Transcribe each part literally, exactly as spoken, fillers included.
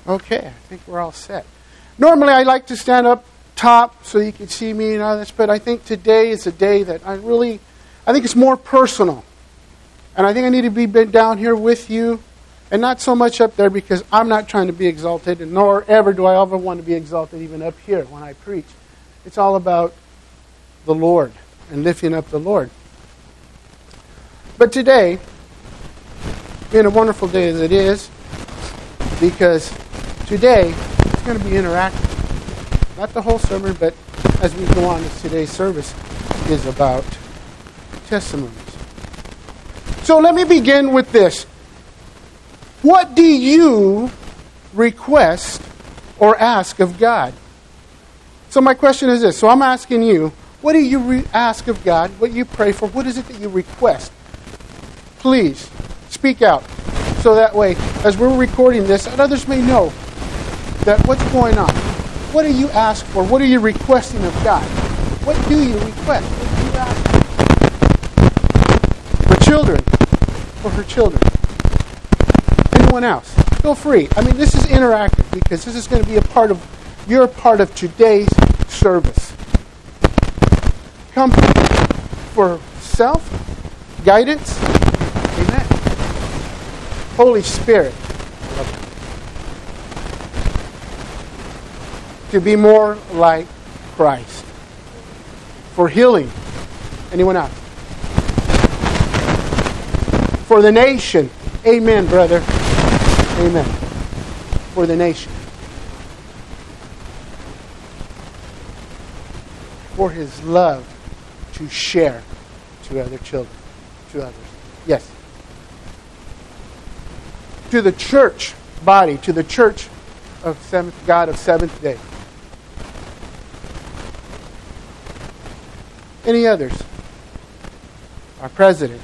Okay, I think we're all set. Normally I like to stand up top so you can see me and all this, but I think today is a day that I really, I think it's more personal. And I think I need to be down here with you and not so much up there because I'm not trying to be exalted, and nor ever do I ever want to be exalted even up here when I preach. It's all about the Lord and lifting up the Lord. But today, being a wonderful day as it is, because today it's going to be interactive. Not the whole sermon, but as we go on, today's service is about testimonies. So let me begin with this. What do you request or ask of God? So my question is this. So I'm asking you, what do you re- ask of God? What do you pray for? What is it that you request? Please, speak out. So that way, as we're recording this, and others may know that what's going on. What do you ask for? What are you requesting of God? What do you request? What do you ask for children? For her children? Anyone else? Feel free. I mean, this is interactive because this is going to be a part of, you're a part of today's service. Come for self, guidance. Amen. Holy Spirit. To be more like Christ. For healing. Anyone else? For the nation. Amen, brother. Amen. For the nation. For His love to share to other children. To others. Yes. To the church body. To the church of seventh God of seventh day. Any others? Our president.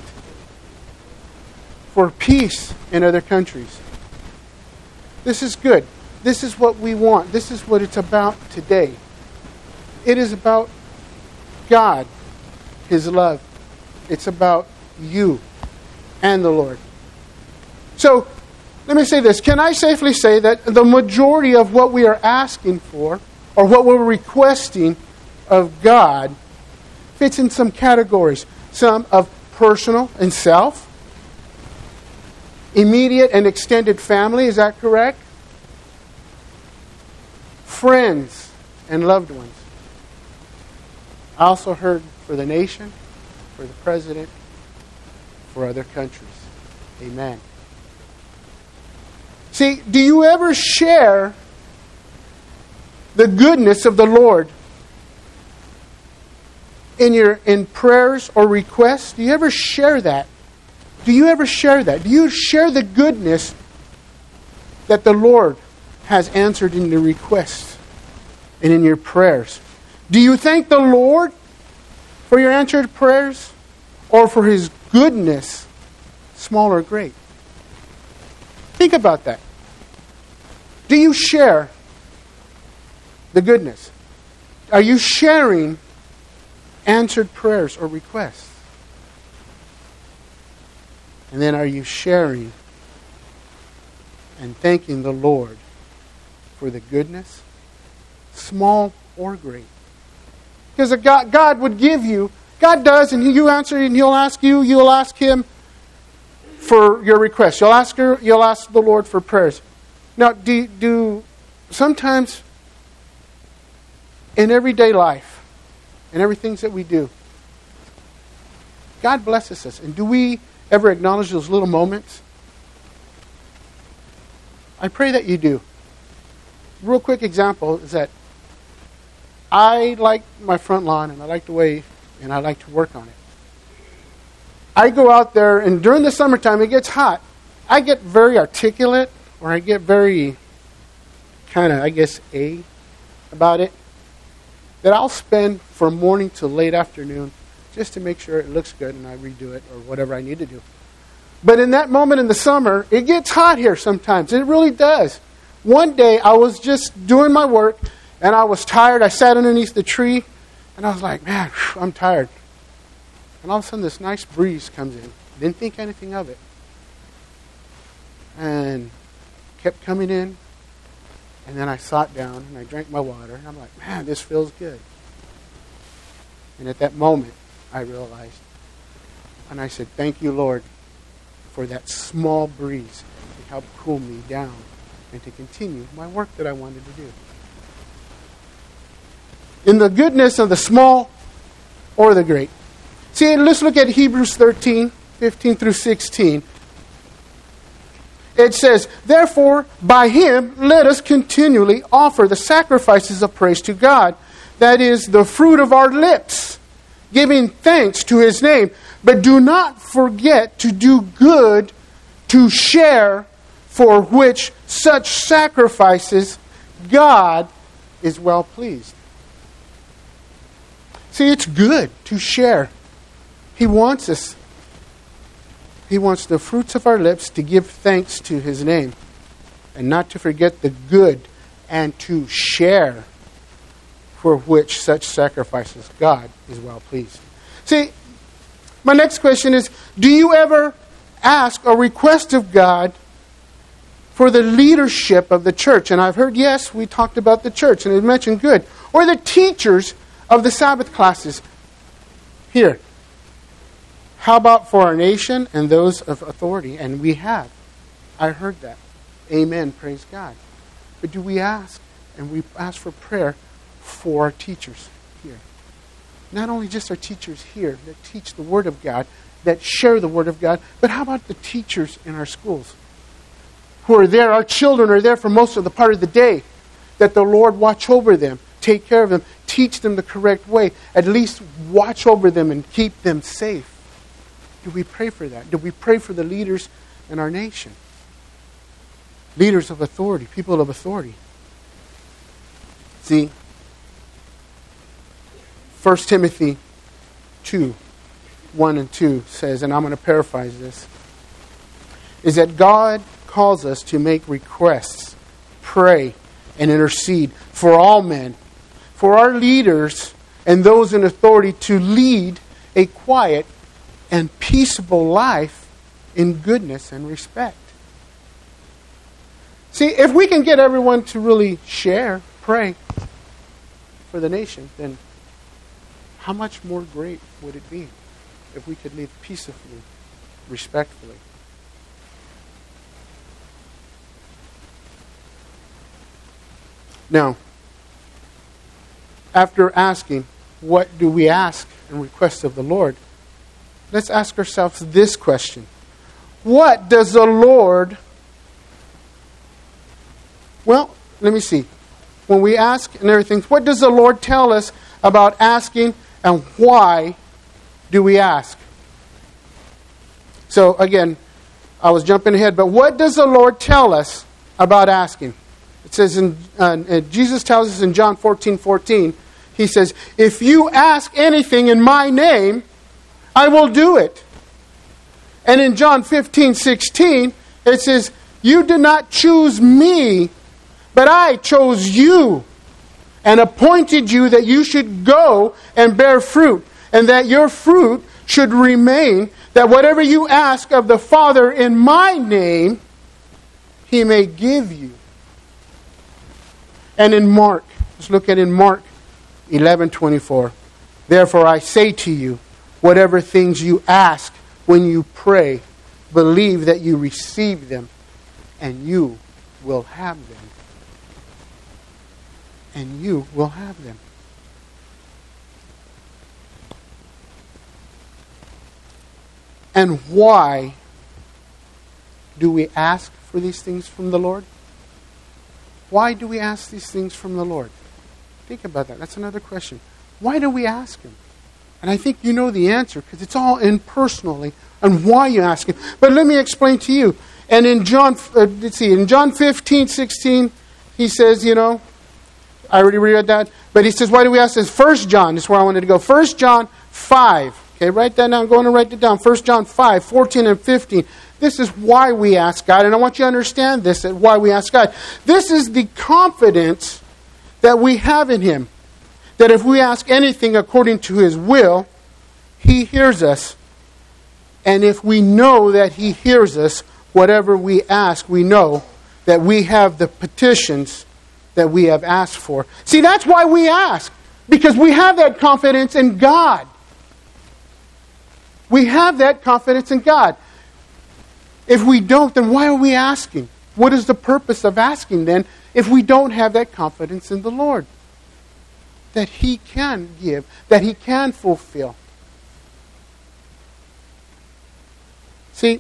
For peace in other countries. This is good. This is what we want. This is what it's about today. It is about God, His love. It's about you and the Lord. So, let me say this. Can I safely say that the majority of what we are asking for, or what we're requesting of God, fits in some categories? Some of personal and self, immediate and extended family, is that correct? Friends and loved ones. I also heard for the nation, for the president, for other countries. Amen. See, do you ever share the goodness of the Lord in your in prayers or requests? Do you ever share that? Do you ever share that? Do you share the goodness that the Lord has answered in your requests and in your prayers? Do you thank the Lord for your answered prayers or for His goodness, small or great? Think about that. Do you share the goodness? Are you sharing answered prayers or requests? And then are you sharing and thanking the Lord for the goodness, small or great? Because God, God would give you, God does, and you answer, and He'll ask you, you'll ask Him for your request. You'll ask her, you'll ask the Lord for prayers. Now, do, do sometimes in everyday life, in everything that we do, God blesses us. And do we ever acknowledge those little moments? I pray that you do. Real quick example is that I like my front lawn, and I like the way, and I like to work on it. I go out there, and during the summertime, it gets hot. I get very articulate, or I get very kind of, I guess, A about it, that I'll spend from morning till late afternoon just to make sure it looks good and I redo it or whatever I need to do. But in that moment in the summer, it gets hot here sometimes. It really does. One day, I was just doing my work, and I was tired. I sat underneath the tree, and I was like, man, whew, I'm tired. And all of a sudden, this nice breeze comes in. Didn't think anything of it. And kept coming in And then I sat down and I drank my water. And I'm like, man, this feels good. And at that moment, I realized. And I said, thank you, Lord, for that small breeze to help cool me down and to continue my work that I wanted to do. In the goodness of the small or the great. See, let's look at Hebrews thirteen, fifteen through sixteen. It says, therefore, by him, let us continually offer the sacrifices of praise to God. That is the fruit of our lips, giving thanks to his name. But do not forget to do good, to share, for which such sacrifices God is well pleased. See, it's good to share. He wants us. He wants the fruits of our lips to give thanks to his name. And not to forget the good and to share, for which such sacrifices God is well pleased. See, my next question is, do you ever ask or request of God for the leadership of the church? And I've heard, yes, we talked about the church, and it mentioned good. Or the teachers of the Sabbath classes here. How about for our nation and those of authority? And we have. I heard that. Amen. Praise God. But do we ask, and we ask for prayer for our teachers here? Not only just our teachers here that teach the Word of God, that share the Word of God, but how about the teachers in our schools who are there? Our children are there for most of the part of the day. That the Lord watch over them, take care of them, teach them the correct way, at least watch over them and keep them safe. Do we pray for that? Do we pray for the leaders in our nation? Leaders of authority, people of authority. See, First Timothy two, one and two says, and I'm going to paraphrase this, is that God calls us to make requests, pray, and intercede for all men, for our leaders and those in authority to lead a quiet and peaceable life in goodness and respect. See, if we can get everyone to really share, pray for the nation, then how much more great would it be if we could live peacefully, respectfully? Now, after asking, what do we ask and request of the Lord? Let's ask ourselves this question. What does the Lord... Well, let me see. When we ask and everything, what does the Lord tell us about asking, and why do we ask? So again, I was jumping ahead, but what does the Lord tell us about asking? It says, in uh, Jesus tells us in John fourteen fourteen, he says, if you ask anything in my name, I will do it. And in John fifteen sixteen, it says, you did not choose me, but I chose you and appointed you that you should go and bear fruit, and that your fruit should remain, that whatever you ask of the Father in my name, he may give you. And in Mark, let's look at in Mark eleven twenty-four. Therefore I say to you, whatever things you ask when you pray, believe that you receive them, and you will have them. And you will have them. And why do we ask for these things from the Lord? Why do we ask these things from the Lord? Think about that. That's another question. Why do we ask Him? And I think you know the answer, because it's all in personally on why you ask Him. But let me explain to you. And in John, uh, let's see, in John fifteen sixteen, he says, you know, I already read that, but he says, why do we ask this? First John, this is where I wanted to go. First John five. Okay, write that down. I'm going to write it down. First John five, fourteen and fifteen. This is why we ask God, and I want you to understand this, that why we ask God. This is the confidence that we have in Him, that if we ask anything according to His will, He hears us. And if we know that He hears us, whatever we ask, we know that we have the petitions that we have asked for. See, that's why we ask. Because we have that confidence in God. We have that confidence in God. If we don't, then why are we asking? What is the purpose of asking then if we don't have that confidence in the Lord? That He can give, that He can fulfill. See,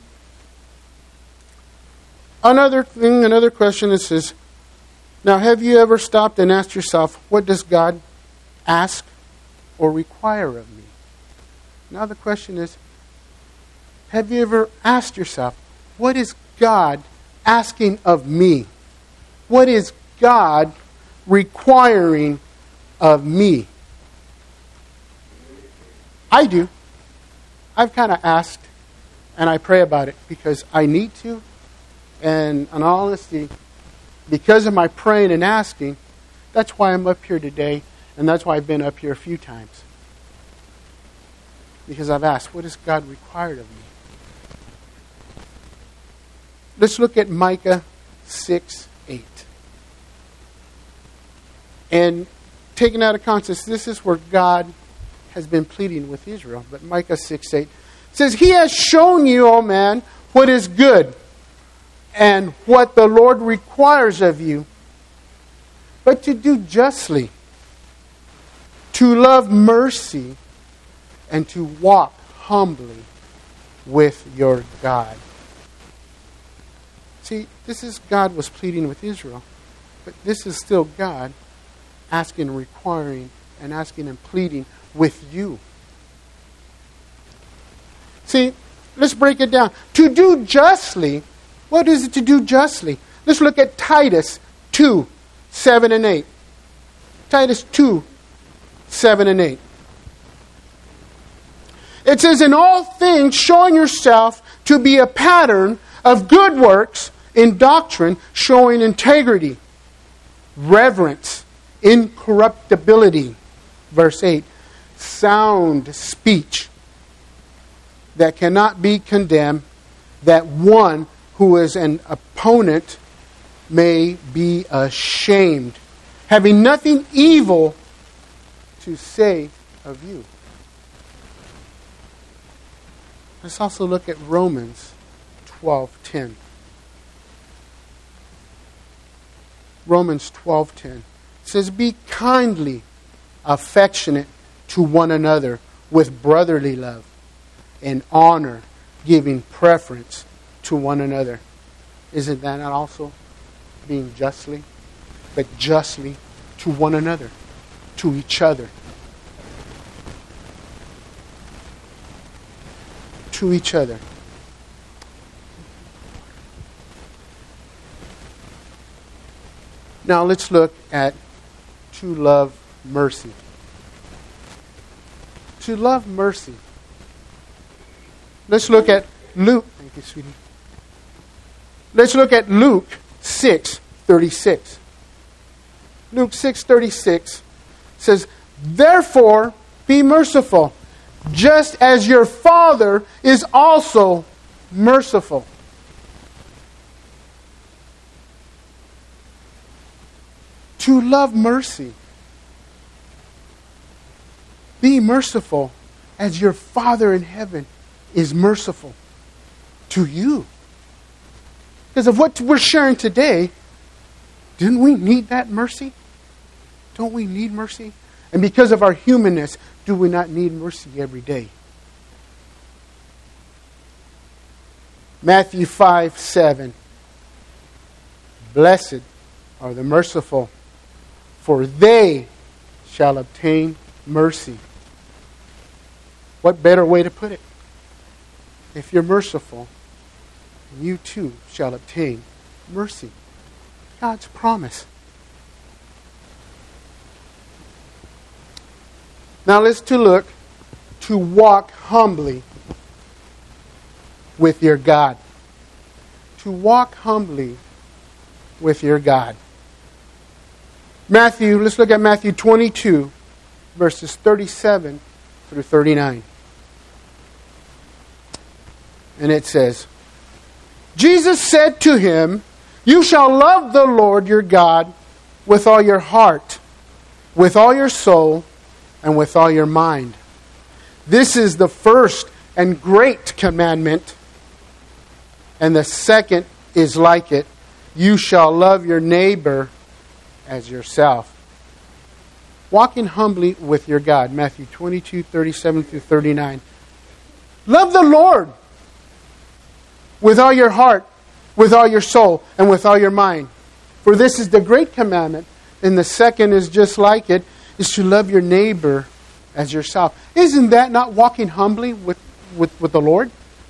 another thing, another question is this. Now, have you ever stopped and asked yourself, what does God ask or require of me? Now the question is, have you ever asked yourself, what is God asking of me? What is God requiring of me? I do. I've kind of asked, and I pray about it because I need to. And in all honesty, because of my praying and asking, that's why I'm up here today, and that's why I've been up here a few times. Because I've asked, what is God required of me? Let's look at Micah six eight. And taken out of context, this is where God has been pleading with Israel. But Micah six eight says, He has shown you, O man, what is good, and what the Lord requires of you, but to do justly, to love mercy, and to walk humbly with your God. See, this is God was pleading with Israel, but this is still God asking, requiring, and asking and pleading with you. See, let's break it down. To do justly, what is it to do justly? Let's look at Titus two, seven and eight. Titus two, seven and eight. It says, in all things showing yourself to be a pattern of good works in doctrine, showing integrity, reverence, incorruptibility. Verse eight, sound speech that cannot be condemned, that one who is an opponent may be ashamed, having nothing evil to say of you. Let's also look at Romans twelve ten. Romans twelve ten says, be kindly affectionate to one another with brotherly love and honor, giving preference to one another. Isn't that not also being justly? But justly to one another, to each other. To each other. Now let's look at to love mercy. To love mercy. Let's look at Luke. Thank you, sweetie. Let's look at Luke six thirty-six. Luke six thirty-six says, therefore be merciful, just as your Father is also merciful. To love mercy. Be merciful as your Father in heaven is merciful to you. Because of what we're sharing today, didn't we need that mercy? Don't we need mercy? And because of our humanness, do we not need mercy every day? Matthew five seven. Blessed are the merciful, for they shall obtain mercy. What better way to put it? If you're merciful, you too shall obtain mercy. God's promise. Now let's to look to walk humbly with your God. To walk humbly with your God. Matthew, let's look at Matthew twenty-two, verses thirty-seven through thirty-nine. And it says, Jesus said to him, you shall love the Lord your God with all your heart, with all your soul, and with all your mind. This is the first and great commandment. And the second is like it. You shall love your neighbor as yourself. Walking humbly with your God. Matthew twenty-two, thirty-seven through thirty-nine. Love the Lord with all your heart, with all your soul, and with all your mind. For this is the great commandment. And the second is just like it, is to love your neighbor as yourself. Isn't that not walking humbly with, with, with the Lord?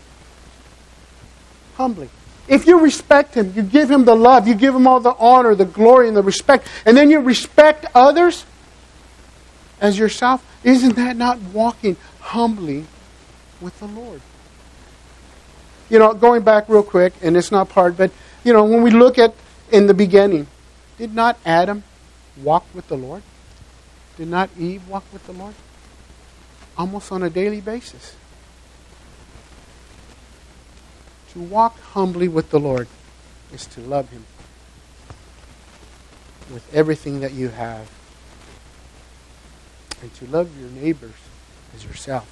Humbly. If you respect Him, you give Him the love, you give Him all the honor, the glory, and the respect, and then you respect others as yourself, isn't that not walking humbly with the Lord? You know, going back real quick, and it's not part, but, you know, when we look at in the beginning, did not Adam walk with the Lord? Did not Eve walk with the Lord? Almost on a daily basis. To walk humbly with the Lord is to love Him with everything that you have. And to love your neighbors as yourself.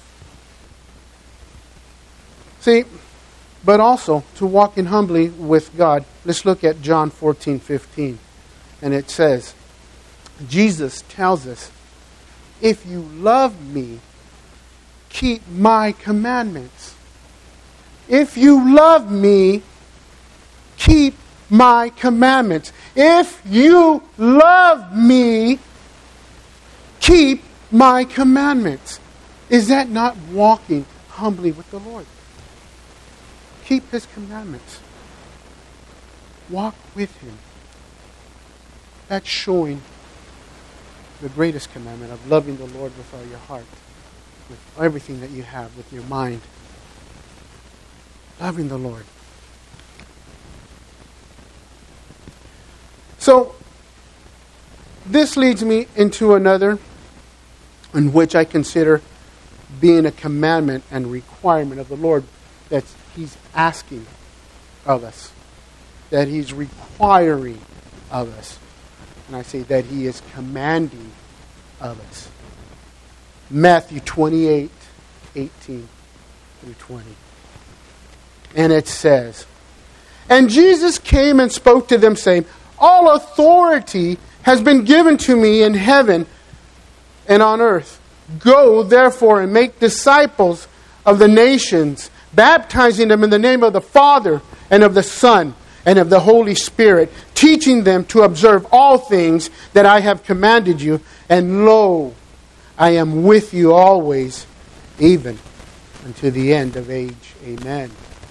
See, but also to walk in humbly with God. Let's look at John fourteen fifteen. And it says, Jesus tells us, if you love me, keep my commandments. If you love me, keep my commandments. If you love me, keep my commandments. Is that not walking humbly with the Lord? Keep His commandments. Walk with Him. That's showing the greatest commandment of loving the Lord with all your heart, with everything that you have, with your mind. Loving the Lord. So, this leads me into another, in which I consider being a commandment and requirement of the Lord that He's asking of us, that He's requiring of us. And I say that He is commanding of us. Matthew twenty-eight, eighteen through twenty. And it says, and Jesus came and spoke to them, saying, all authority has been given to me in heaven and on earth. Go, therefore, and make disciples of the nations, baptizing them in the name of the Father and of the Son and of the Holy Spirit, teaching them to observe all things that I have commanded you. And lo, I am with you always, even unto the end of age. Amen.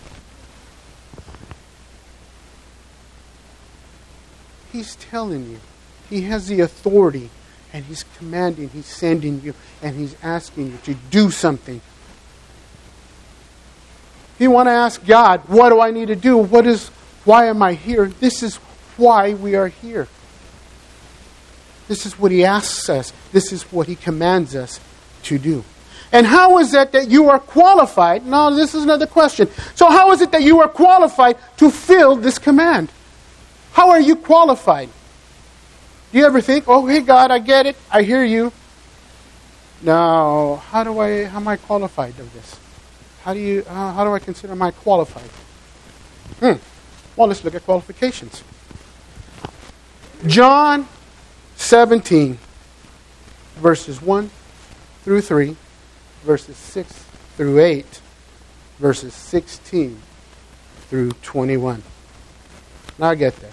He's telling you. He has the authority. And He's commanding. He's sending you. And He's asking you to do something. If you want to ask God, what do I need to do? What is, why am I here? This is why we are here. This is what He asks us. This is what He commands us to do. And how is it that you are qualified? Now, this is another question. So how is it that you are qualified to fill this command? How are you qualified? Do you ever think, oh, hey, God, I get it. I hear you. Now, how do I, how am I qualified of this? How do you, uh, how do I consider my qualified? Hmm. Well, let's look at qualifications. John seventeen, verses one through three, verses six through eight, verses sixteen through twenty-one. Now I get there.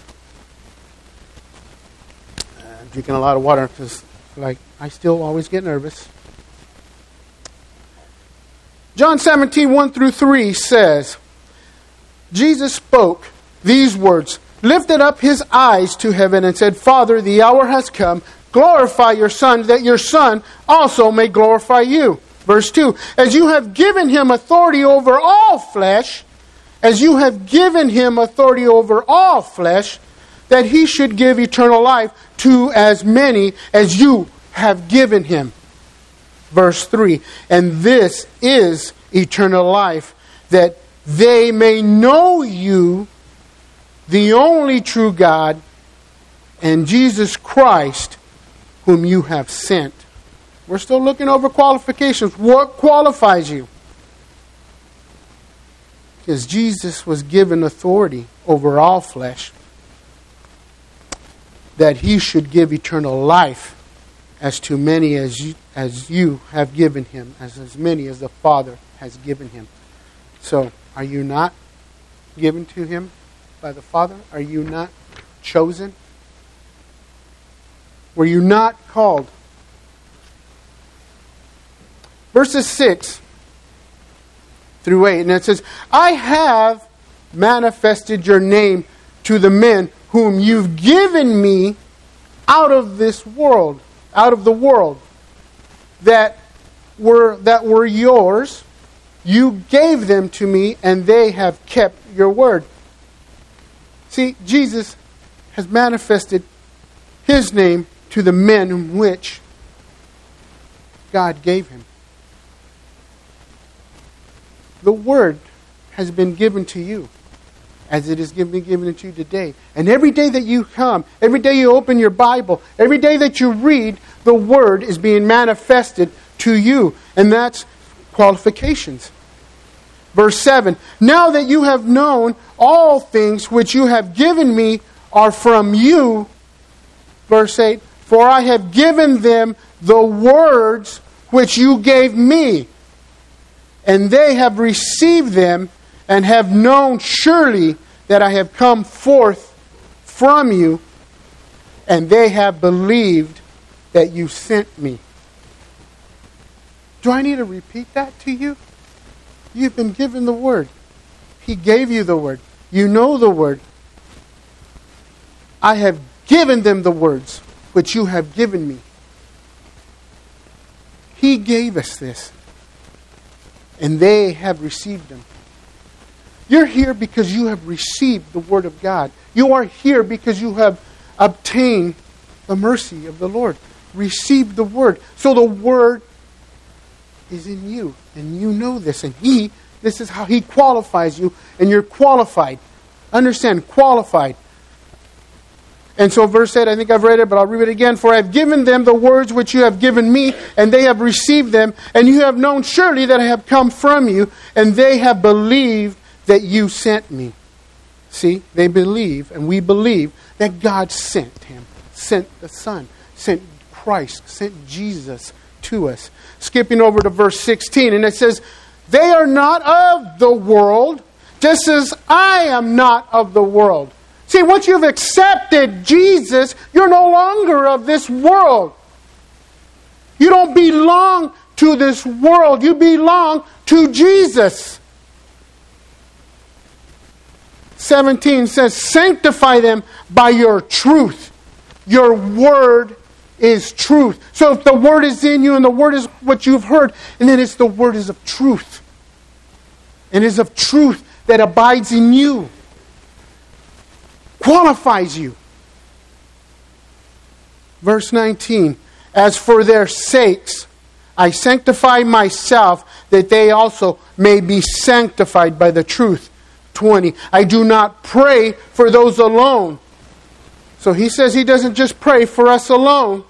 Uh, I'm drinking a lot of water because, like, I still always get nervous. John seventeen, one through three says, Jesus spoke these words, lifted up His eyes to heaven and said, Father, the hour has come. Glorify your Son, that your Son also may glorify you. Verse two, as you have given Him authority over all flesh, as you have given Him authority over all flesh, that He should give eternal life to as many as you have given Him. Verse three, and this is eternal life, that they may know you, the only true God, and Jesus Christ, whom you have sent. We're still looking over qualifications. What qualifies you? Because Jesus was given authority over all flesh, that he should give eternal life as to many as you, as you have given him, as, as many as the Father has given him. So, are you not given to him by the Father? Are you not chosen? Were you not called? Verses six through eight, and it says, I have manifested your name to the men whom you've given me out of this world, out of the world, that were that were yours. You gave them to me, and they have kept your word. See, Jesus has manifested his name to the men in which God gave him. The word has been given to you, as it is given, given to you today. And every day that you come, every day you open your Bible, every day that you read, the word is being manifested to you. And that's qualifications. Verse seven, now that you have known all things which you have given me are from you. Verse eight, for I have given them the words which you gave me, and they have received them, and have known surely that I have come forth from you, and they have believed that you sent me. Do I need to repeat that to you? You've been given the word. He gave you the word. You know the word. I have given them the words which you have given me. He gave us this, and they have received them. You're here because you have received the word of God. You are here because you have obtained the mercy of the Lord. Received the word. So the word is in you, and you know this, and he, this is how he qualifies you, and you're qualified. Understand, qualified. And so verse eight, I think I've read it, but I'll read it again. For I have given them the words which you have given me, and they have received them, and you have known surely that I have come from you, and they have believed that you sent me. See, they believe, and we believe, that God sent him, sent the Son, sent Christ, sent Jesus to us. Skipping over to verse sixteen, and it says, they are not of the world, just as I am not of the world. See, once you've accepted Jesus, you're no longer of this world. You don't belong to this world. You belong to Jesus. seventeen says, sanctify them by your truth. Your word is truth. So if the word is in you and the word is what you've heard, and then it's the word is of truth. And is of truth that abides in you. Qualifies you. Verse nineteen, as for their sakes, I sanctify myself, that they also may be sanctified by the truth. twenty, I do not pray for those alone. So he says he doesn't just pray for us alone,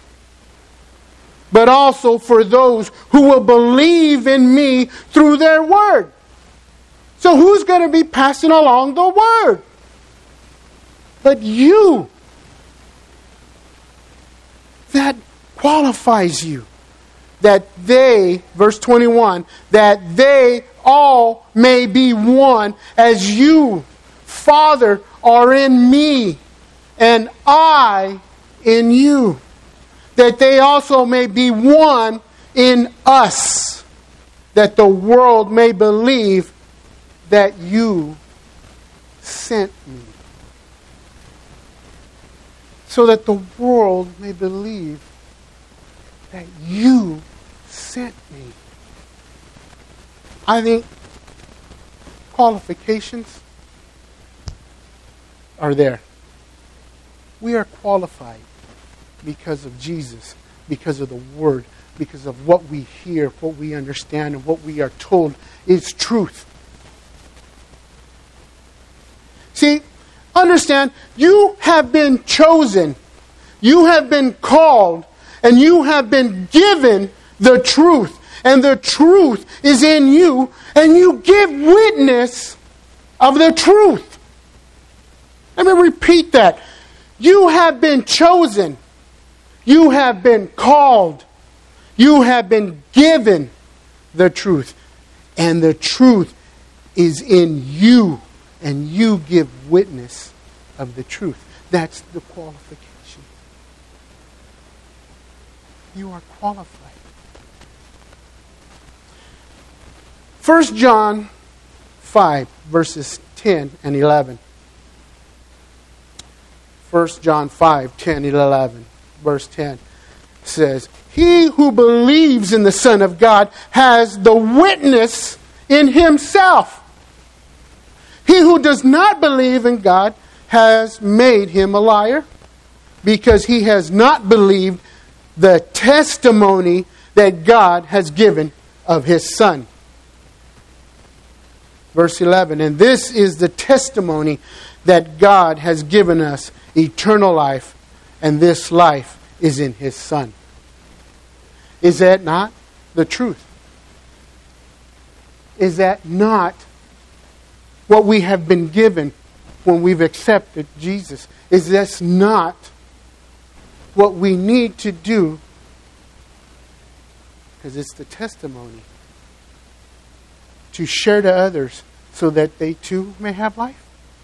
but also for those who will believe in me through their word. So who's going to be passing along the word? But you. That qualifies you. That they, verse twenty-one, that they all may be one, as you, Father, are in me, and I in you. That they also may be one in us, that the world may believe that you sent me. So that the world may believe that you sent me. I think qualifications are there. We are qualified because of Jesus, because of the Word, because of what we hear, what we understand, and what we are told is truth. See, understand, you have been chosen, you have been called, and you have been given the truth. And the truth is in you, and you give witness of the truth. Let me repeat that. You have been chosen. You have been called. You have been given the truth. And the truth is in you. And you give witness of the truth. That's the qualification. You are qualified. First John five, verses ten and eleven. First John five, ten and eleven. Verse ten says, He who believes in the Son of God has the witness in himself. He who does not believe in God has made him a liar, because he has not believed the testimony that God has given of his Son. Verse eleven, and this is the testimony that God has given us, eternal life, and this life is in his Son. Is that not the truth? Is that not what we have been given when we've accepted Jesus? Is this not what we need to do? Because it's the testimony to share to others so that they too may have life.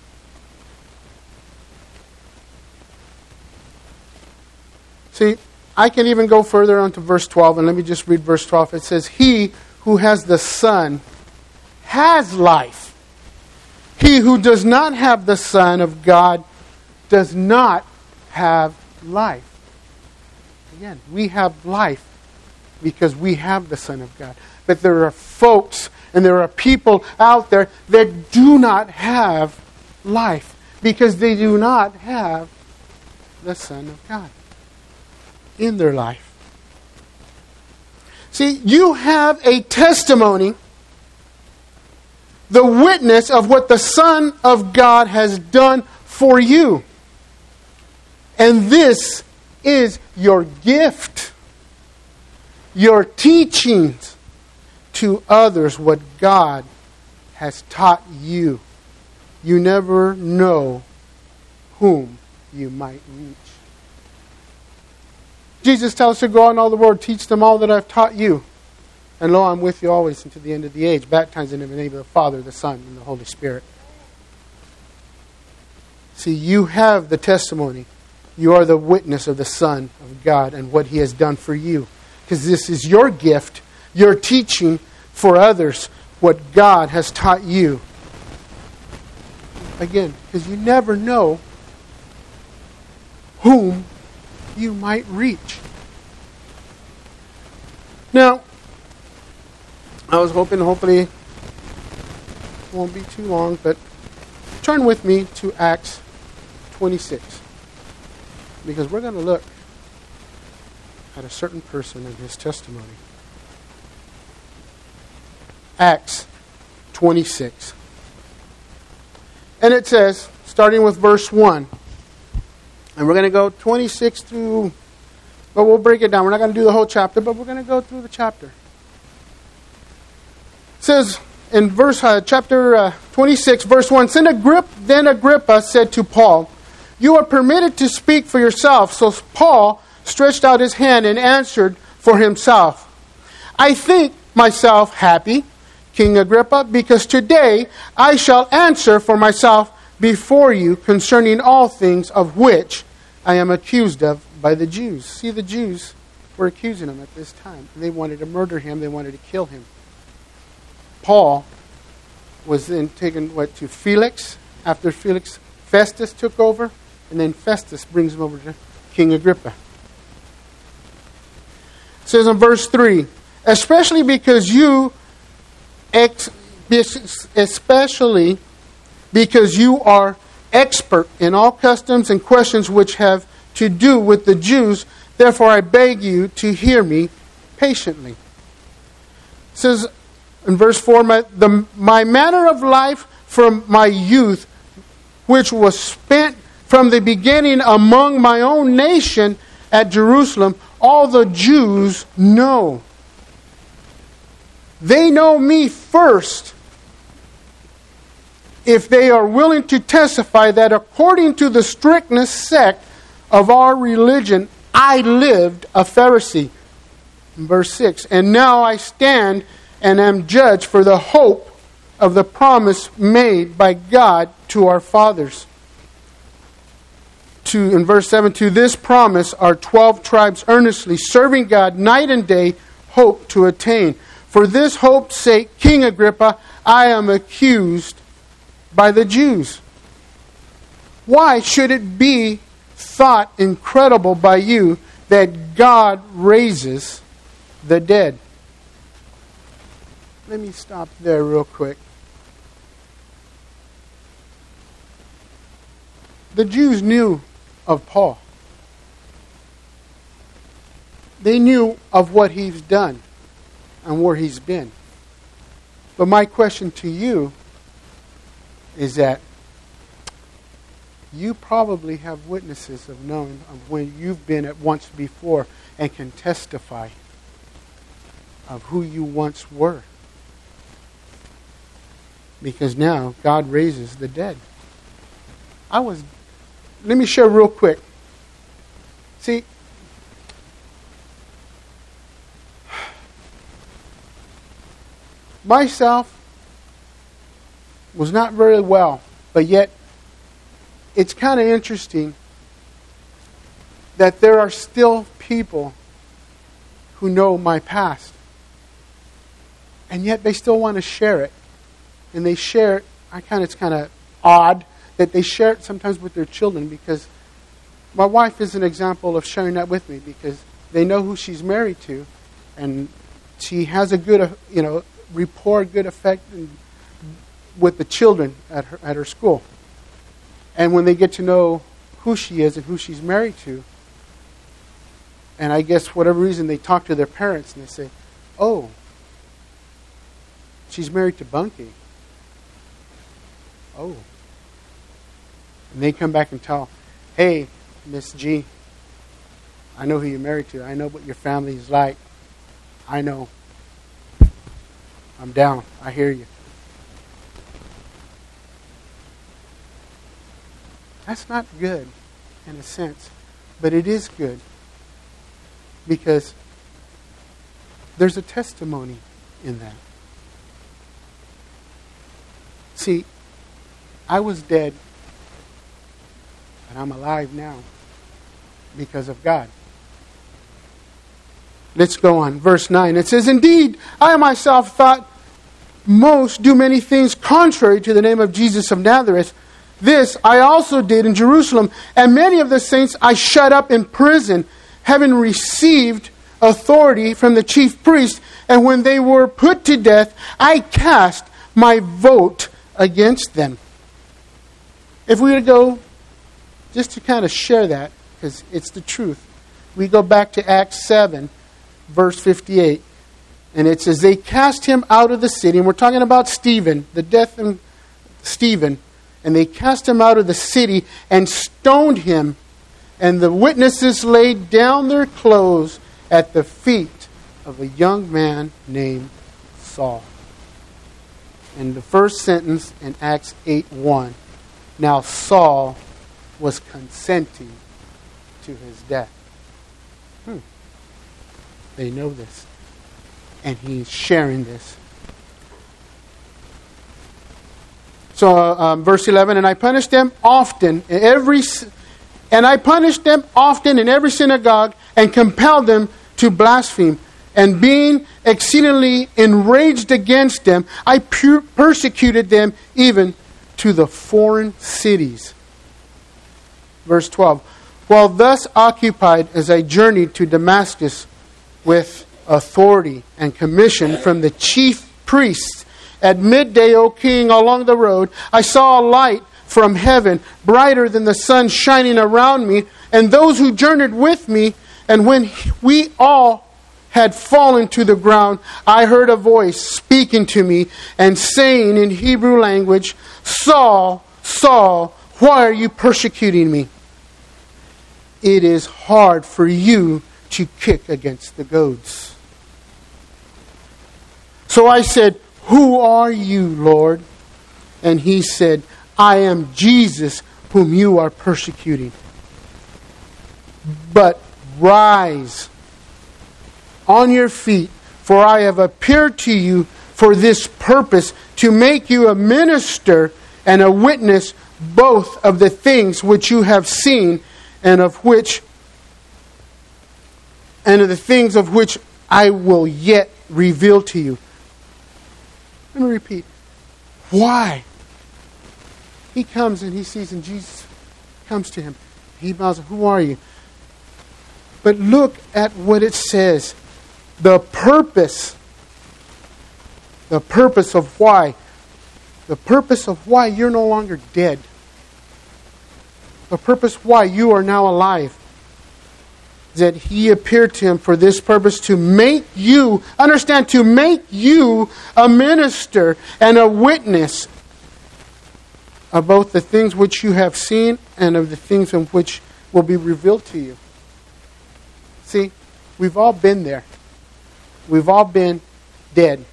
See, I can even go further on to verse twelve, and let me just read verse twelve. It says, He who has the Son has life. He who does not have the Son of God does not have life. Again, we have life because we have the Son of God. But there are folks and there are people out there that do not have life because they do not have the Son of God in their life. See, you have a testimony, the witness of what the Son of God has done for you. And this is your gift, your teachings to others what God has taught you. You never know whom you might reach. Jesus tells us to go out in all the world, teach them all that I've taught you. And lo, I'm with you always unto the end of the age, baptizing them in the name of the Father, the Son, and the Holy Spirit. See, you have the testimony. You are the witness of the Son of God and what He has done for you. Because this is your gift, your teaching for others, what God has taught you. Again, because you never know whom you might reach. Now, I was hoping, hopefully, it won't be too long, but turn with me to Acts twenty-six. Because we're going to look at a certain person and his testimony. Acts twenty-six. And it says, starting with verse one, and we're going to go twenty-six through, but we'll break it down. We're not going to do the whole chapter, but we're going to go through the chapter. It says in verse uh, chapter uh, twenty-six, verse one, Then Agrippa, then Agrippa said to Paul, You are permitted to speak for yourself. So Paul stretched out his hand and answered for himself. I think myself happy, King Agrippa, because today I shall answer for myself before you concerning all things of which I am accused of by the Jews. See, the Jews were accusing him at this time. They wanted to murder him. They wanted to kill him. Paul was then taken what, to Felix, after Felix, Festus took over, and then Festus brings him over to King Agrippa. It says in verse three, especially because you, ex, especially because you are expert in all customs and questions which have to do with the Jews, therefore I beg you to hear me patiently. It says in verse four, my, the, my manner of life from my youth which was spent from the beginning among my own nation at Jerusalem, all the Jews know. They know me first if they are willing to testify that according to the strictness sect of our religion, I lived a Pharisee. Verse six, and now I stand and am judged for the hope of the promise made by God to our fathers. To, in verse seven, to this promise our twelve tribes earnestly serving God night and day hope to attain. For this hope's sake, King Agrippa, I am accused by the Jews. Why should it be thought incredible by you that God raises the dead? Let me stop there real quick. The Jews knew of Paul. They knew of what he's done and where he's been. But my question to you is that you probably have witnesses of knowing of when you've been at once before and can testify of who you once were. Because now God raises the dead. I was, let me share real quick. See, myself was not very well, but yet it's kind of interesting that there are still people who know my past. And yet they still want to share it. And they share it, I kind of, it's kind of odd that they share it sometimes with their children, because my wife is an example of sharing that with me, because they know who she's married to, and she has a good, you know, rapport, good effect with the children at her at her school. And when they get to know who she is and who she's married to, and I guess for whatever reason they talk to their parents and they say, "Oh, she's married to Bunky." Oh. And they come back and tell, "Hey, Miss G, I know who you're married to. I know what your family is like. I know. I'm down. I hear you." That's not good in a sense, but it is good because there's a testimony in that. See, I was dead, but I'm alive now because of God. Let's go on. Verse nine. It says, "Indeed, I myself thought most do many things contrary to the name of Jesus of Nazareth. This I also did in Jerusalem, and many of the saints I shut up in prison, having received authority from the chief priest. And when they were put to death, I cast my vote against them." If we were to go, just to kind of share that, because it's the truth, we go back to Acts seven, verse fifty-eight. And it says, they cast him out of the city. And we're talking about Stephen, the death of Stephen. And they cast him out of the city and stoned him. And the witnesses laid down their clothes at the feet of a young man named Saul. In the first sentence in Acts eight one, now Saul was consenting to his death. Hmm. They know this. And he's sharing this. So, uh, um, verse eleven, and I punished them often in every, and I punished them often in every synagogue, and compelled them to blaspheme. And being exceedingly enraged against them, I per- persecuted them even to the foreign cities. Verse twelve, while thus occupied as I journeyed to Damascus with authority and commission from the chief priests, at midday, O king, along the road, I saw a light from heaven, brighter than the sun, shining around me, and those who journeyed with me. And when we all had fallen to the ground, I heard a voice speaking to me and saying in Hebrew language, Saul, Saul, why are you persecuting me? It is hard for you to kick against the goads. So I said, who are you, Lord? And he said, I am Jesus whom you are persecuting. But rise on your feet, for I have appeared to you for this purpose, to make you a minister and a witness both of the things which you have seen and of which and of the things of which I will yet reveal to you. Let me repeat. Why? He comes and he sees, and Jesus comes to him. He bows, who are you? But look at what it says. The purpose. The purpose of why. The purpose of why you're no longer dead. The purpose why you are now alive. That he appeared to him for this purpose, to make you, understand, to make you a minister and a witness of both the things which you have seen and of the things in which will be revealed to you. See, we've all been there. We've all been dead.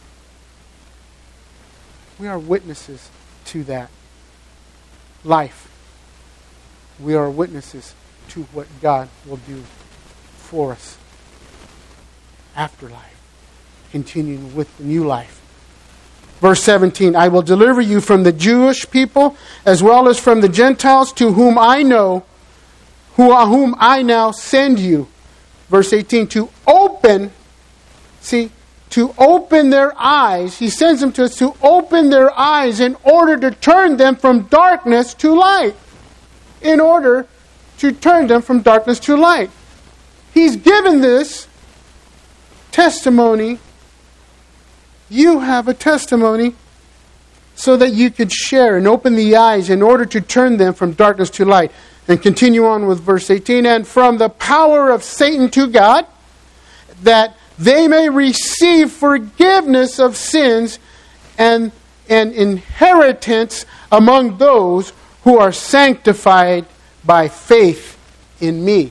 We are witnesses to that life. We are witnesses to what God will do for us. Afterlife. Continuing with the new life. Verse seventeen, I will deliver you from the Jewish people as well as from the Gentiles to whom I know, who, whom I now send you. Verse eighteen, to open, see, to open their eyes. He sends them to us to open their eyes in order to turn them from darkness to light. In order to turn them from darkness to light. He's given this testimony. You have a testimony so that you could share and open the eyes in order to turn them from darkness to light. And continue on with verse eighteen. And from the power of Satan to God, that they may receive forgiveness of sins and an inheritance among those who are sanctified by faith in me.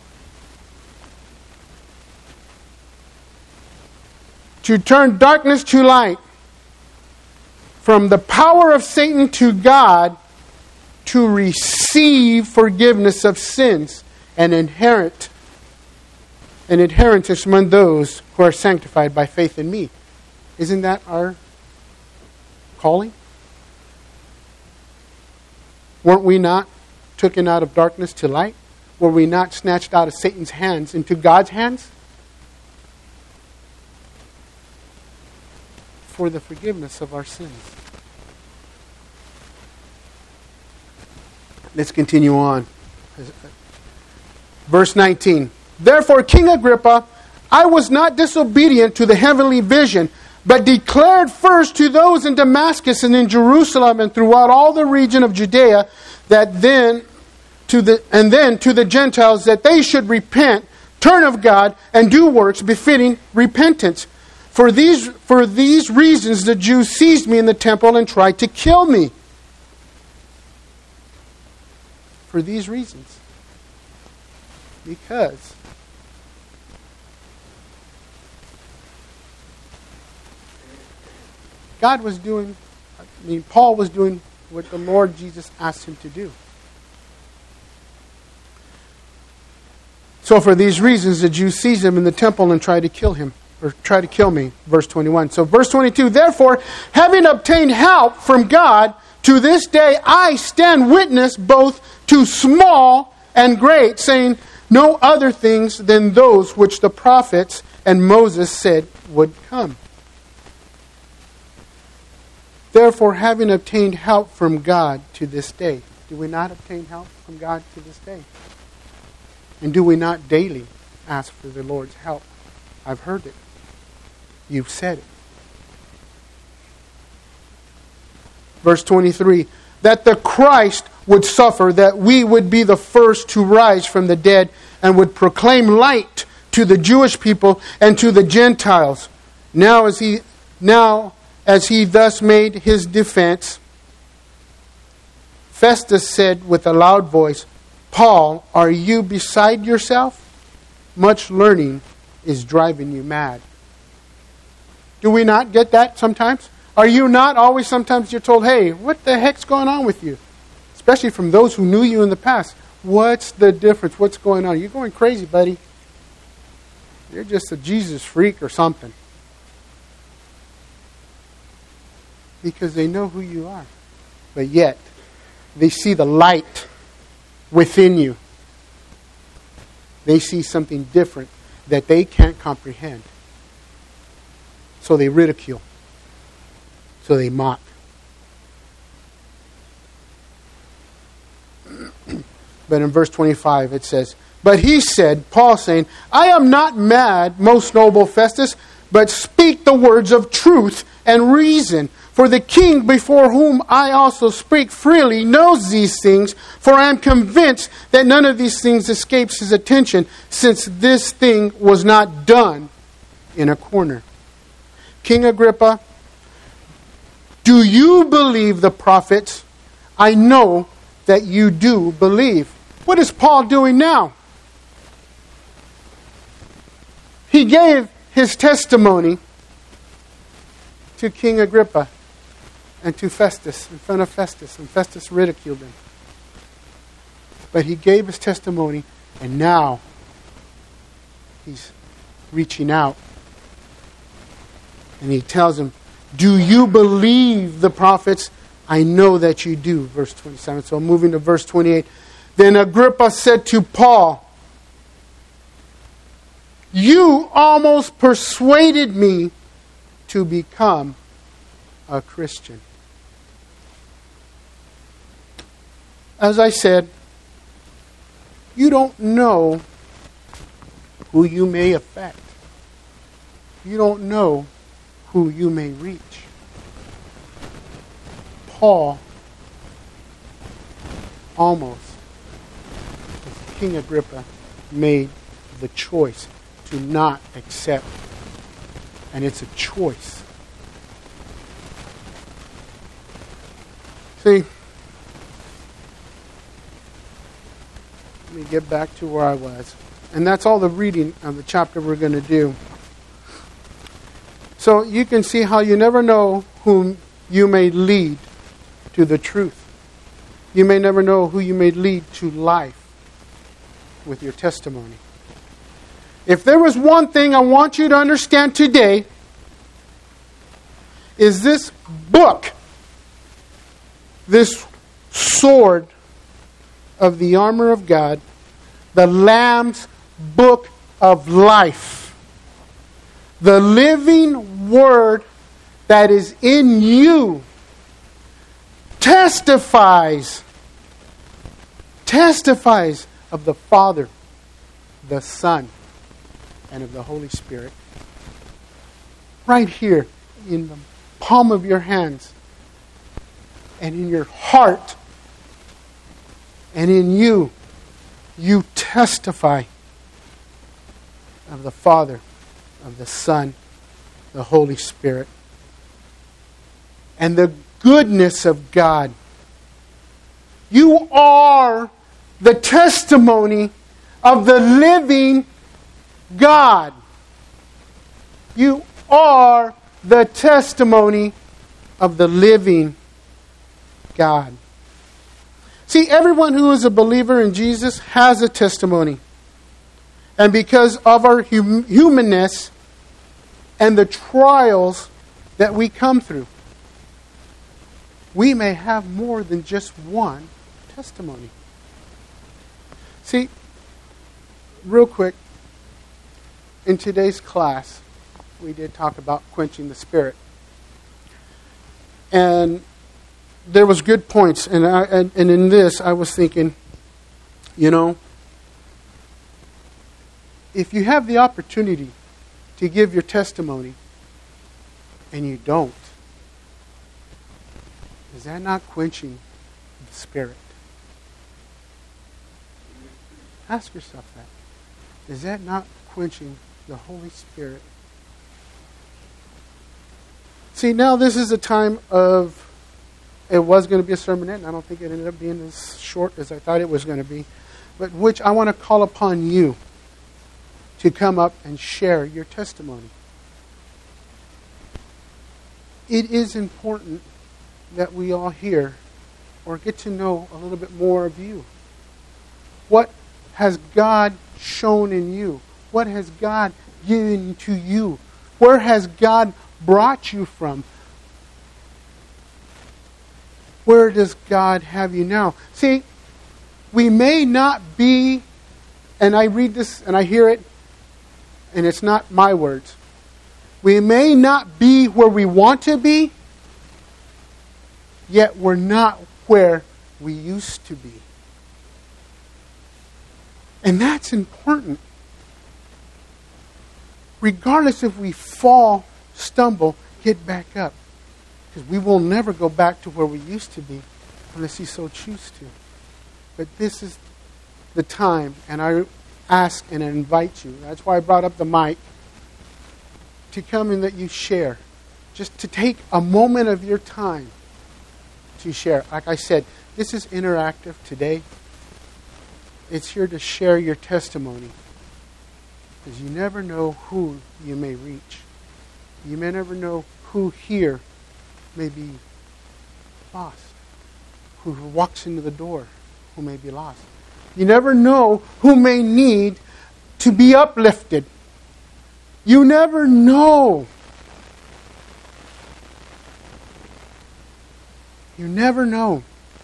To turn darkness to light, from the power of Satan to God, to receive forgiveness of sins and inherit an inheritance among those who are sanctified by faith in me. Isn't that our calling? Weren't we not taken out of darkness to light? Were we not snatched out of Satan's hands into God's hands? For the forgiveness of our sins. Let's continue on. Verse nineteen. Therefore, King Agrippa, I was not disobedient to the heavenly vision, but declared first to those in Damascus and in Jerusalem and throughout all the region of Judea, that then to the and then to the Gentiles, that they should repent, turn of God, and do works befitting repentance. For these for these reasons the Jews seized me in the temple and tried to kill me. For these reasons. Because God was doing, I mean, Paul was doing what the Lord Jesus asked him to do. So for these reasons, the Jews seized him in the temple and tried to kill him, or try to kill me. Verse twenty-one. So verse twenty-two, therefore, having obtained help from God, to this day I stand witness both to small and great, saying no other things than those which the prophets and Moses said would come. Therefore, having obtained help from God to this day. Do we not obtain help from God to this day? And do we not daily ask for the Lord's help? I've heard it. You've said it. Verse twenty-three. That the Christ would suffer, that we would be the first to rise from the dead, and would proclaim light to the Jewish people and to the Gentiles. Now as he now as he thus made his defense, Festus said with a loud voice, Paul, are you beside yourself? Much learning is driving you mad. Do we not get that sometimes? Are you not always, sometimes you're told, hey, what the heck's going on with you? Especially from those who knew you in the past. What's the difference? What's going on? You're going crazy, buddy. You're just a Jesus freak or something. Because they know who you are. But yet, they see the light within you. They see something different that they can't comprehend. So they ridicule. So they mock. But in verse twenty-five it says, but he said, Paul saying, I am not mad, most noble Festus, but speak the words of truth and reason. For the king before whom I also speak freely knows these things, for I am convinced that none of these things escapes his attention, since this thing was not done in a corner. King Agrippa, do you believe the prophets? I know that you do believe. What is Paul doing now? He gave his testimony to King Agrippa and to Festus, in front of Festus, and Festus ridiculed him. But he gave his testimony, and now he's reaching out. And he tells him, do you believe the prophets? I know that you do. Verse twenty-seven. So moving to verse twenty-eight. Then Agrippa said to Paul, you almost persuaded me to become a Christian. As I said, you don't know who you may affect. You don't know who you may reach. Paul almost, as King Agrippa, made the choice to not accept. And it's a choice. See, let me get back to where I was. And that's all the reading of the chapter we're going to do. So you can see how you never know whom you may lead to the truth. You may never know who you may lead to life with your testimony. If there was one thing I want you to understand today, is this book, this sword of the armor of God, the Lamb's book of life, the living word that is in you, testifies, testifies of the Father, the Son, and of the Holy Spirit. Right here in the palm of your hands and in your heart and in you, you testify of the Father, of the Son, the Holy Spirit, and the goodness of God. You are the testimony of the living God. You are the testimony of the living God. See, everyone who is a believer in Jesus has a testimony. And because of our hum- humanness and the trials that we come through, we may have more than just one testimony. See, real quick, in today's class, we did talk about quenching the spirit. And there was good points. And, I, and, and in this, I was thinking, you know, if you have the opportunity to give your testimony and you don't, is that not quenching the spirit? Ask yourself that. Is that not quenching the Holy Spirit? See, now this is a time of it was going to be a sermonette, and I don't think it ended up being as short as I thought it was going to be, but which I want to call upon you to come up and share your testimony. It is important that we all hear or get to know a little bit more of you. What has God shown in you? What has God given to you? Where has God brought you from? Where does God have you now? See, we may not be, and I read this and I hear it, and it's not my words. We may not be where we want to be, yet we're not where we used to be. And that's important. Regardless if we fall, stumble, get back up. Because we will never go back to where we used to be unless you so choose to. But this is the time, and I ask and I invite you. That's why I brought up the mic. To come and that you share. Just to take a moment of your time to share. Like I said, this is interactive today. It's here to share your testimony. Because you never know who you may reach. You may never know who here may be lost. Who walks into the door, who may be lost. You never know who may need to be uplifted. You never know. You never know.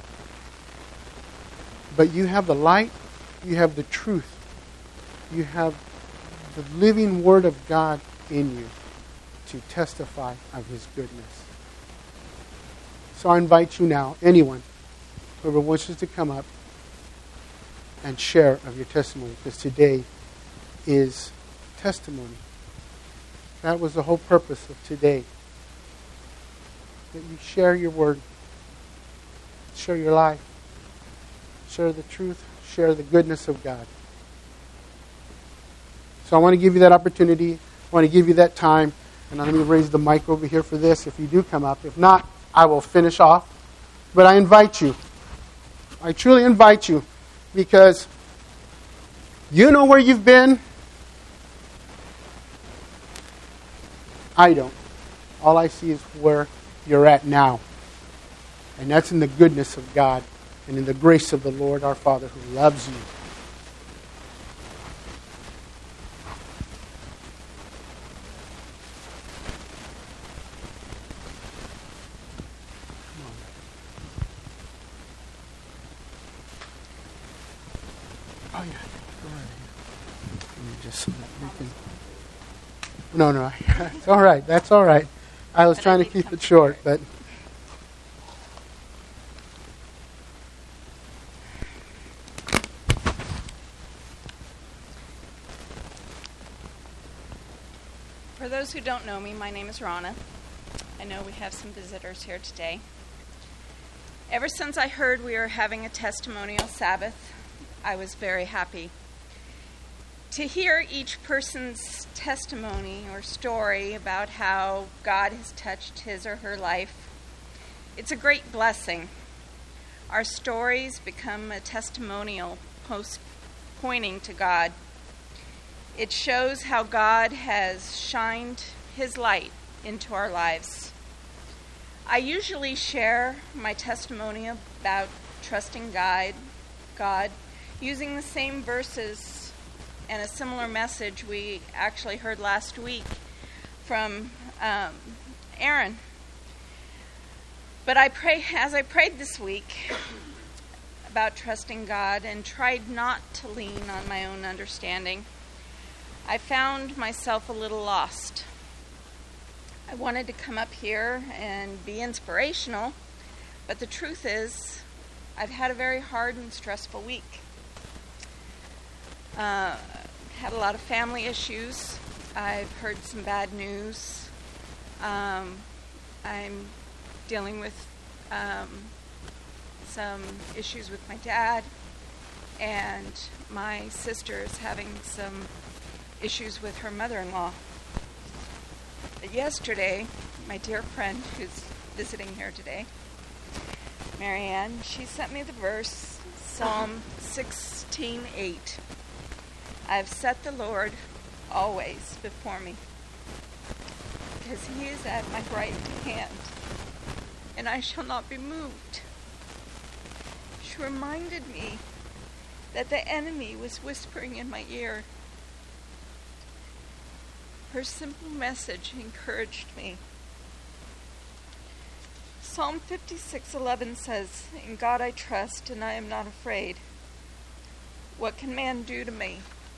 But you have the light. You have the truth. You have the living Word of God in you to testify of His goodness. So I invite you now, anyone, whoever wishes to come up and share of your testimony, because today is testimony. That was the whole purpose of today. That you share your word, share your life, share the truth, share the goodness of God. So I want to give you that opportunity. I want to give you that time. And let me raise the mic over here for this if you do come up. If not, I will finish off. But I invite you. I truly invite you, because you know where you've been. I don't. All I see is where you're at now. And that's in the goodness of God and in the grace of the Lord our Father who loves you. Oh, yeah. Go right ahead. Let me just, we can... No, no. It's all right. That's all right. I was trying to keep it short, but... For those who don't know me, my name is Rana. I know we have some visitors here today. Ever since I heard we were having a testimonial Sabbath, I was very happy. To hear each person's testimony or story about how God has touched his or her life, it's a great blessing. Our stories become a testimonial post pointing to God. It shows how God has shined his light into our lives. I usually share my testimony about trusting God, God, using the same verses and a similar message we actually heard last week from um, Aaron. But I pray, as I prayed this week about trusting God and tried not to lean on my own understanding, I found myself a little lost. I wanted to come up here and be inspirational, but the truth is, I've had a very hard and stressful week. Uh, had a lot of family issues. I've heard some bad news. Um, I'm dealing with um, some issues with my dad, and my sister is having some issues with her mother-in-law. Yesterday, my dear friend who's visiting here today Marianne. She sent me the verse, Psalm sixteen eight. I have set the Lord always before me, because he is at my right hand, and I shall not be moved. She reminded me that the enemy was whispering in my ear. Her simple message encouraged me. Psalm fifty-six eleven says, "In God I trust, and I am not afraid. What can man do to me?"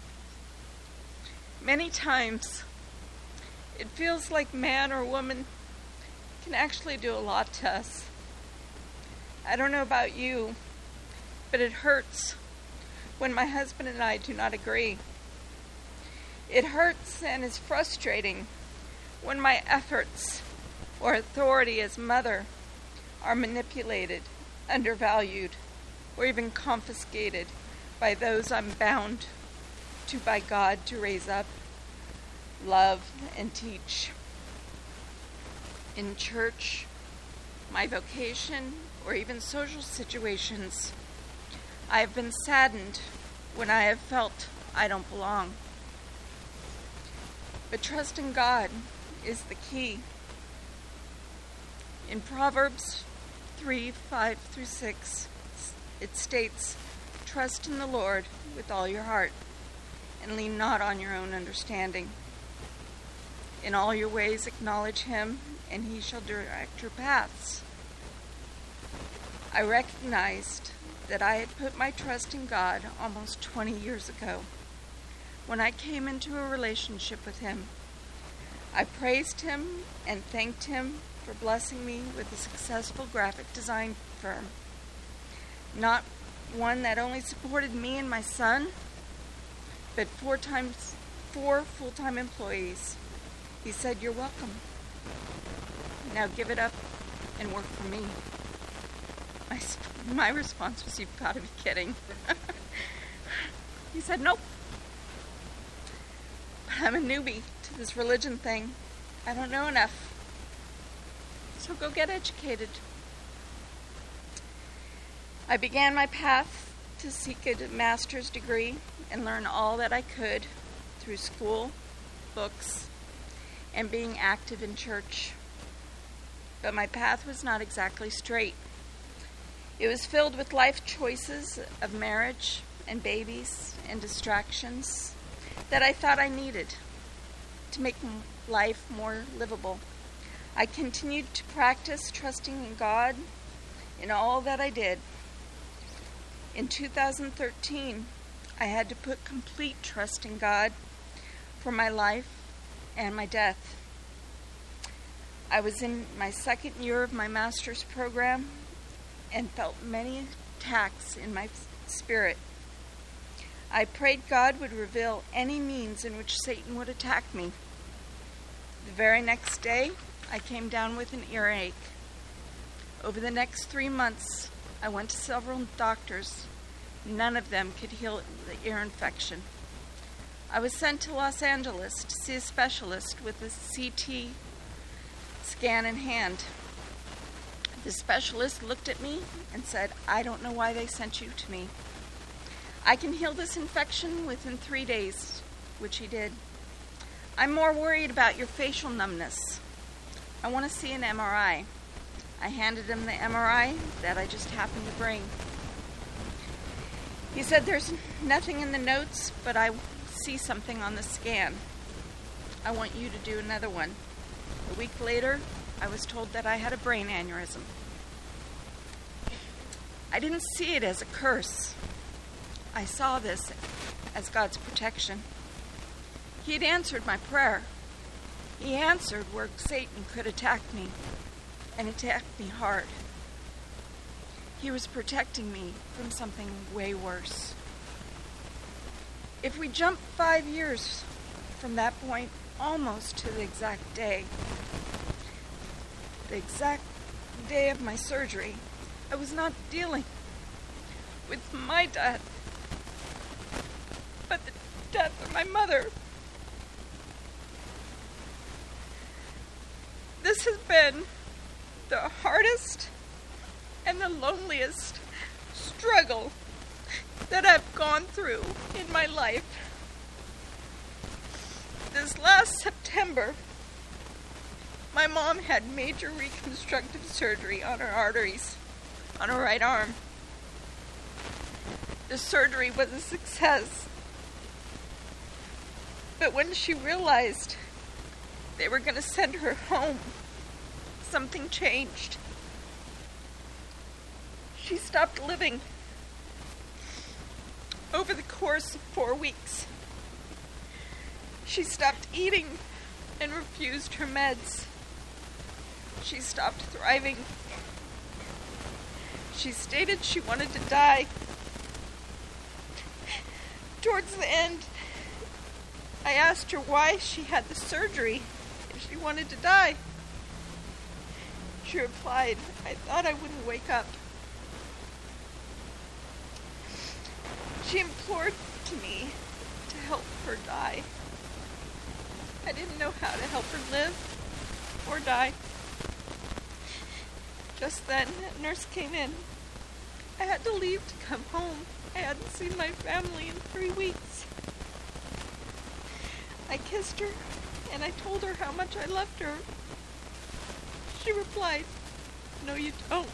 Many times, it feels like man or woman can actually do a lot to us. I don't know about you, but it hurts when my husband and I do not agree. It hurts and is frustrating when my efforts or authority as mother are manipulated, undervalued, or even confiscated by those I'm bound to by God to raise up, love, and teach. In church, my vocation, or even social situations, I have been saddened when I have felt I don't belong. But trusting God is the key. In Proverbs three, five through six, it states, "Trust in the Lord with all your heart, and lean not on your own understanding. In all your ways acknowledge him, and he shall direct your paths." I recognized that I had put my trust in God almost twenty years ago when I came into a relationship with him. I praised him and thanked him for blessing me with a successful graphic design firm. Not one that only supported me and my son, but four times four full-time employees. He said, "You're welcome. Now give it up and work for me." My, my response was, "You've got to be kidding." He said, "Nope. I'm a newbie to this religion thing. I don't know enough. So go get educated." I began my path to seek a master's degree and learn all that I could through school, books, and being active in church. But my path was not exactly straight. It was filled with life choices of marriage and babies and distractions that I thought I needed to make life more livable. I continued to practice trusting in God in all that I did. In two thousand thirteen, I had to put complete trust in God for my life and my death. I was in my second year of my master's program and felt many attacks in my spirit. I prayed God would reveal any means in which Satan would attack me. The very next day, I came down with an earache. Over the next three months, I went to several doctors. None of them could heal the ear infection. I was sent to Los Angeles to see a specialist with a C T scan in hand. The specialist looked at me and said, "I don't know why they sent you to me. I can heal this infection within three days, which he did. I'm more worried about your facial numbness. I want to see an M R I. I handed him the M R I that I just happened to bring. He said, "There's nothing in the notes, but I see something on the scan. I want you to do another one." A week later, I was told that I had a brain aneurysm. I didn't see it as a curse. I saw this as God's protection. He had answered my prayer. He answered where Satan could attack me, and attack me hard. He was protecting me from something way worse. If we jump five years from that point, almost to the exact day, the exact day of my surgery, I was not dealing with my death, but the death of my mother. This has been the hardest and the loneliest struggle that I've gone through in my life. This last September, my mom had major reconstructive surgery on her arteries on her right arm. The surgery was a success. But when she realized they were going to send her home, something changed. She stopped living. Over the course of four weeks, she stopped eating and refused her meds. She stopped thriving. She stated she wanted to die. Towards the end, I asked her why she had the surgery if she wanted to die. She replied, "I thought I wouldn't wake up." She implored to me to help her die. I didn't know how to help her live or die. Just then, a nurse came in. I had to leave to come home. I hadn't seen my family in three weeks. I kissed her, and I told her how much I loved her. She replied, "No, you don't."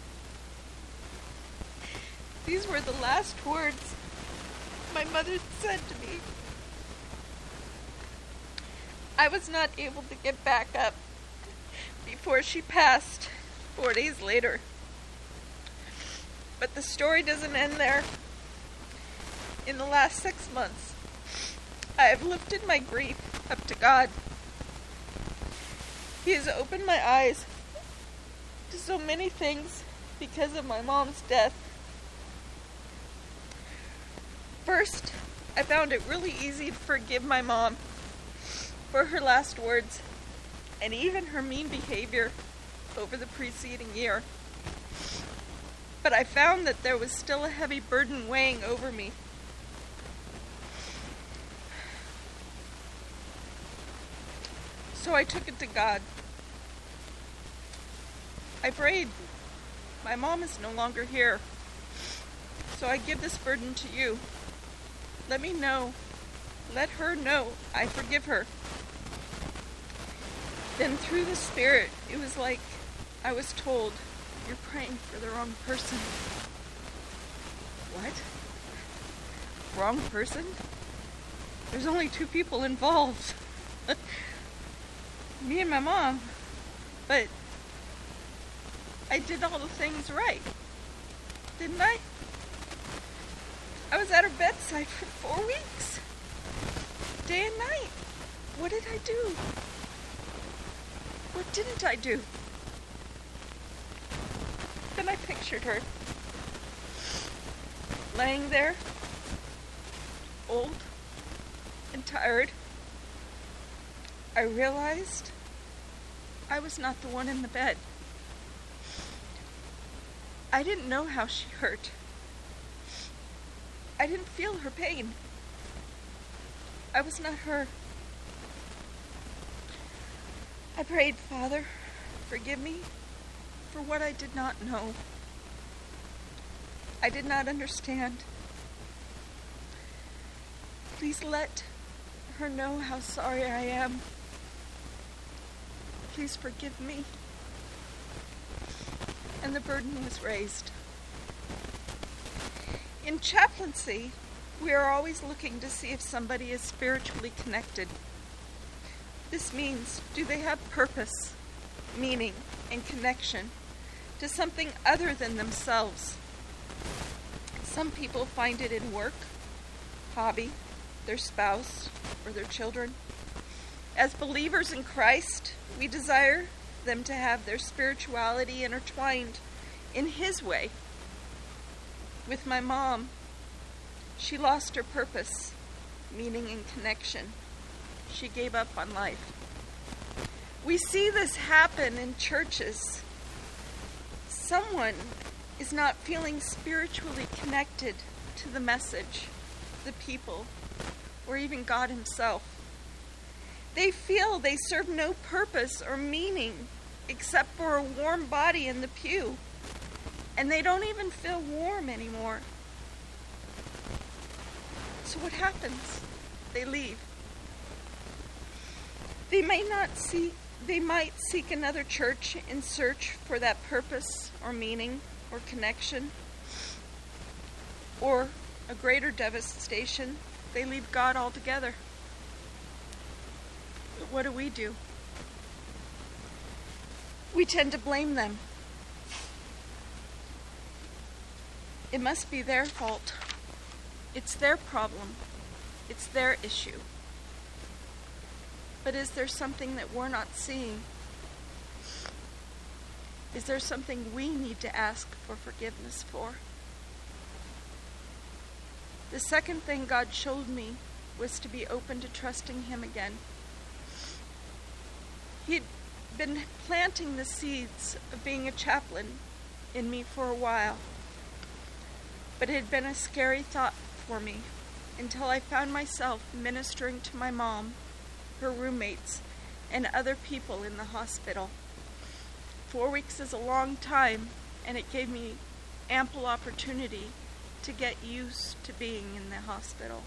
These were the last words my mother said to me. I was not able to get back up before she passed four days later. But the story doesn't end there. In the last six months, I have lifted my grief up to God. He has opened my eyes to so many things because of my mom's death. First, I found it really easy to forgive my mom for her last words and even her mean behavior over the preceding year. But I found that there was still a heavy burden weighing over me. So I took it to God. I prayed. My mom is no longer here. So I give this burden to you. Let me know. Let her know I forgive her. Then through the Spirit, it was like I was told, "You're praying for the wrong person." What? Wrong person? There's only two people involved. Me and my mom. But I did all the things right. Didn't I? I was at her bedside for four weeks. Day and night. What did I do? What didn't I do? Then I pictured her laying there, old and tired. I realized I was not the one in the bed. I didn't know how she hurt. I didn't feel her pain. I was not her. I prayed, "Father, forgive me for what I did not know. I did not understand. Please let her know how sorry I am. Please forgive me." And the burden was raised. In chaplaincy, we are always looking to see if somebody is spiritually connected. This means, do they have purpose, meaning, and connection to something other than themselves? Some people find it in work, hobby, their spouse, or their children. As believers in Christ, we desire them to have their spirituality intertwined in His way. With my mom, she lost her purpose, meaning, and connection. She gave up on life. We see this happen in churches. Someone is not feeling spiritually connected to the message, the people, or even God Himself. They feel they serve no purpose or meaning except for a warm body in the pew. and they don't even feel warm anymore. So what happens? They leave. They may not see, they might seek another church in search for that purpose or meaning or connection, or a greater devastation, they leave God altogether. But what do we do? We tend to blame them. It must be their fault. It's their problem. It's their issue. But is there something that we're not seeing? Is there something we need to ask for forgiveness for? The second thing God showed me was to be open to trusting Him again. He'd been planting the seeds of being a chaplain in me for a while, but it had been a scary thought for me until I found myself ministering to my mom, her roommates, and other people in the hospital. Four weeks is a long time, and it gave me ample opportunity to get used to being in the hospital.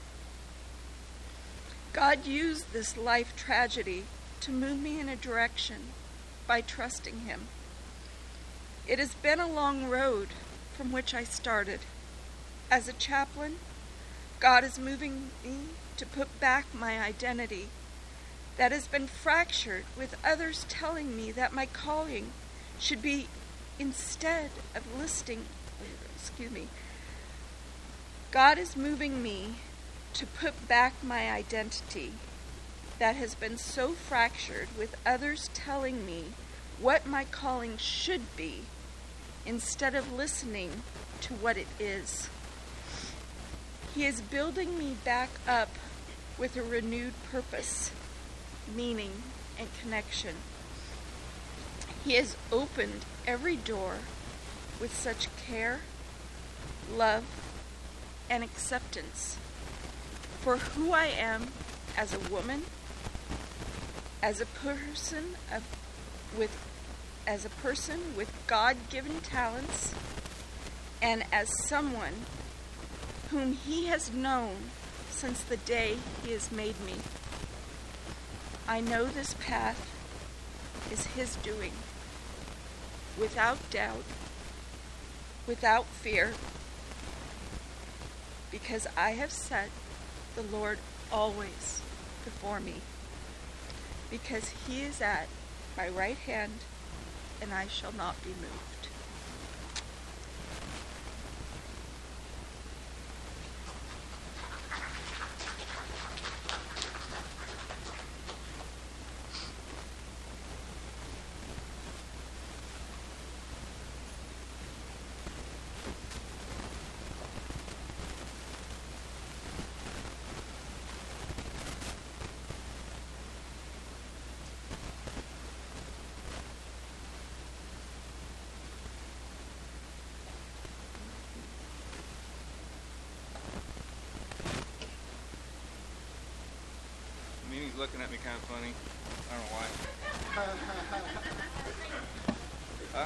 God used this life tragedy to move me in a direction by trusting Him. It has been a long road from which I started. As a chaplain, God is moving me to put back my identity that has been fractured with others telling me that my calling should be, instead of listing, excuse me, God is moving me to put back my identity that has been so fractured with others telling me what my calling should be instead of listening to what it is. He is building me back up with a renewed purpose, meaning, and connection. He has opened every door with such care, love, and acceptance for who I am as a woman, as a person of, with, as a person with God-given talents, and as someone whom He has known since the day He has made me. I know this path is His doing, without doubt, without fear, because I have set the Lord always before me, because He is at my right hand, and I shall not be moved. Mimi's looking at me kind of funny. I don't know why. Huh?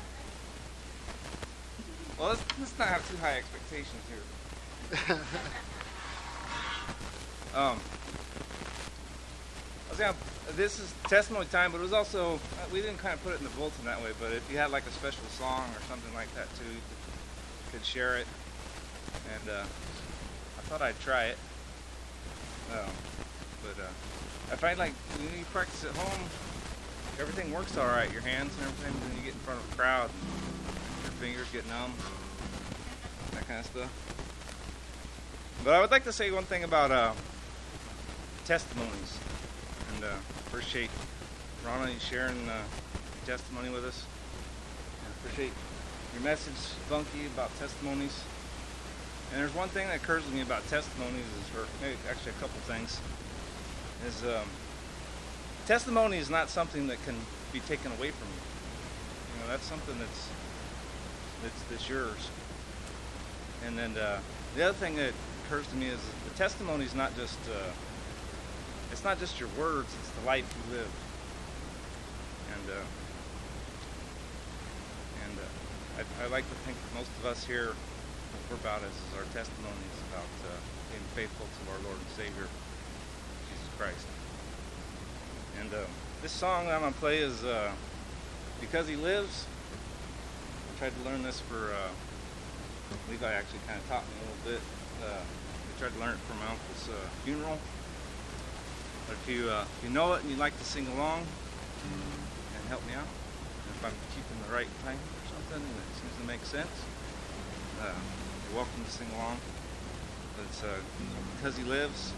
Well, let's, let's not have too high expectations here. um, I was gonna, this is testimony time, but it was also, uh, we didn't kind of put it in the bulletin that way, but if you had like a special song or something like that too, you could, could share it. And uh, I thought I'd try it. Um, But uh, I find like when you practice at home, everything works all right. Your hands and everything. When you get in front of a crowd, your fingers get numb, that kind of stuff. But I would like to say one thing about uh, testimonies, and uh, appreciate Ronna you sharing uh, your testimony with us. I appreciate your message, Bunky, about testimonies. And there's one thing that occurs to me about testimonies is, or maybe actually a couple things. Is um, testimony is not something that can be taken away from you. You know, that's something that's that's, that's yours. And then uh, the other thing that occurs to me is the testimony is not just uh, it's not just your words; it's the life you live. And uh, and uh, I, I like to think that most of us here, what we're about is, is our testimonies about uh, being faithful to our Lord and Savior, Jesus Christ. And uh, this song I'm going to play is uh, Because He Lives. I tried to learn this for, uh, Levi actually kind of taught me a little bit. Uh, I tried to learn it for my uncle's uh, funeral. But if you, uh, if you know it and you'd like to sing along and help me out, if I'm keeping the right time or something and it seems to make sense, uh, you're welcome to sing along. But it's uh, Because He Lives.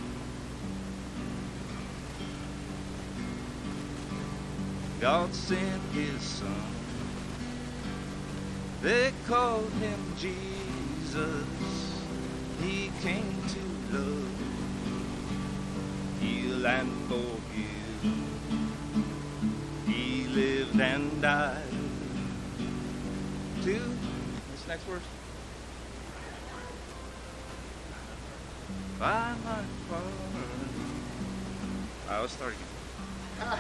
God sent His Son. They called Him Jesus. He came to love, heal and forgive. He lived and died to, what's the next verse? By my pardon. All right, let's start again.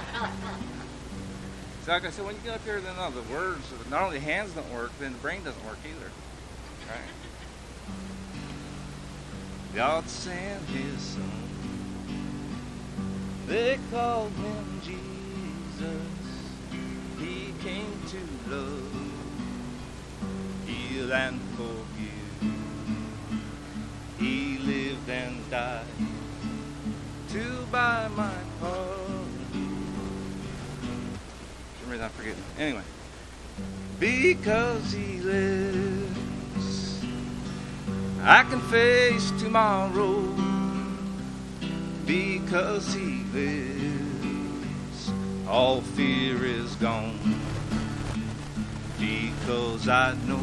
So like I said, when you get up here, then all the words, not only the hands don't work, then the brain doesn't work either. Right? God sent His Son. They called Him Jesus. He came to love, heal and forgive. He lived and died to buy my pardon. For some reason I'm forgetting. Anyway, because He lives, I can face tomorrow. Because He lives, all fear is gone. Because I know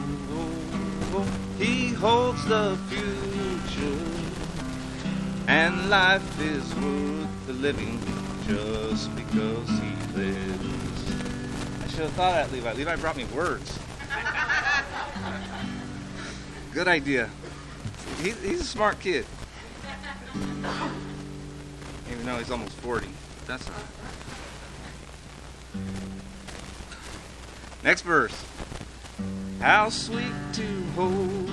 He holds the future, and life is worth the living just because He lives. I should have thought of that, Levi. Levi brought me words. Good idea. He, he's a smart kid. Even though he's almost forty. That's all right. Next verse. How sweet to hold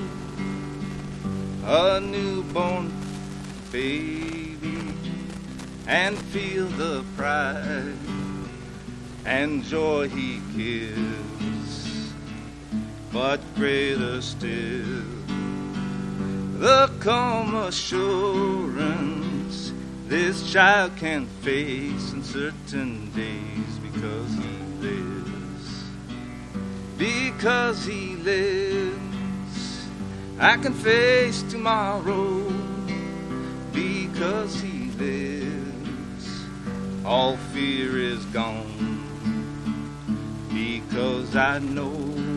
a newborn baby and feel the pride and joy He gives, but greater still the calm assurance this child can face in certain days because He lives. Because He lives, I can face tomorrow. Because He lives, all fear is gone. Because I know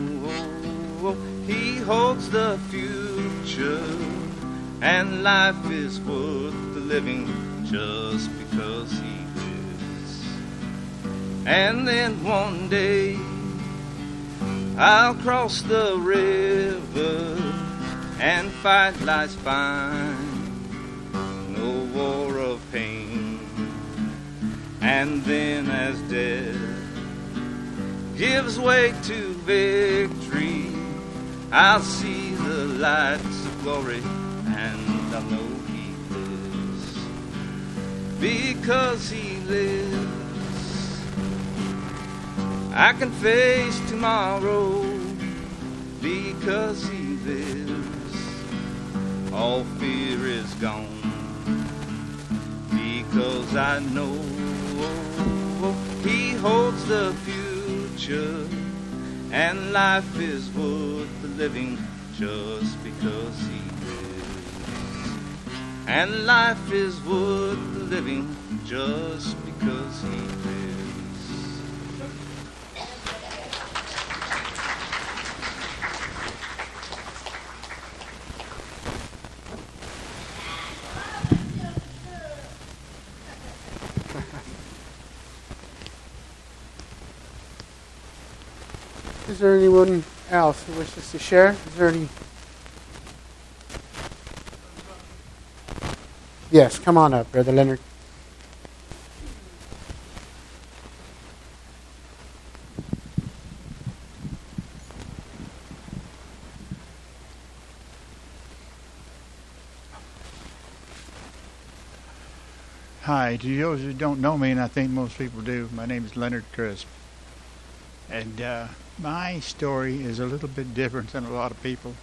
He holds the future, and life is worth the living just because He lives. And then one day I'll cross the river and fight life's fine, no war of pain. And then as death gives way to victory, I'll see the lights of glory, and I'll know He lives. Because He lives, I can face tomorrow. Because He lives, all fear is gone. Because I know He holds the future, and life is worth the living just because He lives. And life is worth the living just because He lives. Is there anyone else who wishes to share? Is there any? Yes, come on up, Brother Leonard. Hi, to those who don't know me, and I think most people do, my name is Leonard Crisp. And uh, my story is a little bit different than a lot of people.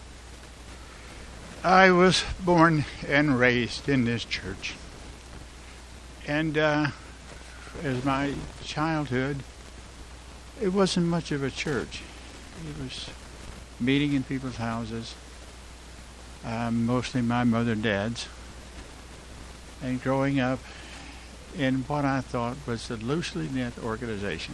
I was born and raised in this church. And uh, as my childhood, it wasn't much of a church. It was meeting in people's houses, um, mostly my mother and dad's. And growing up in what I thought was a loosely knit organization.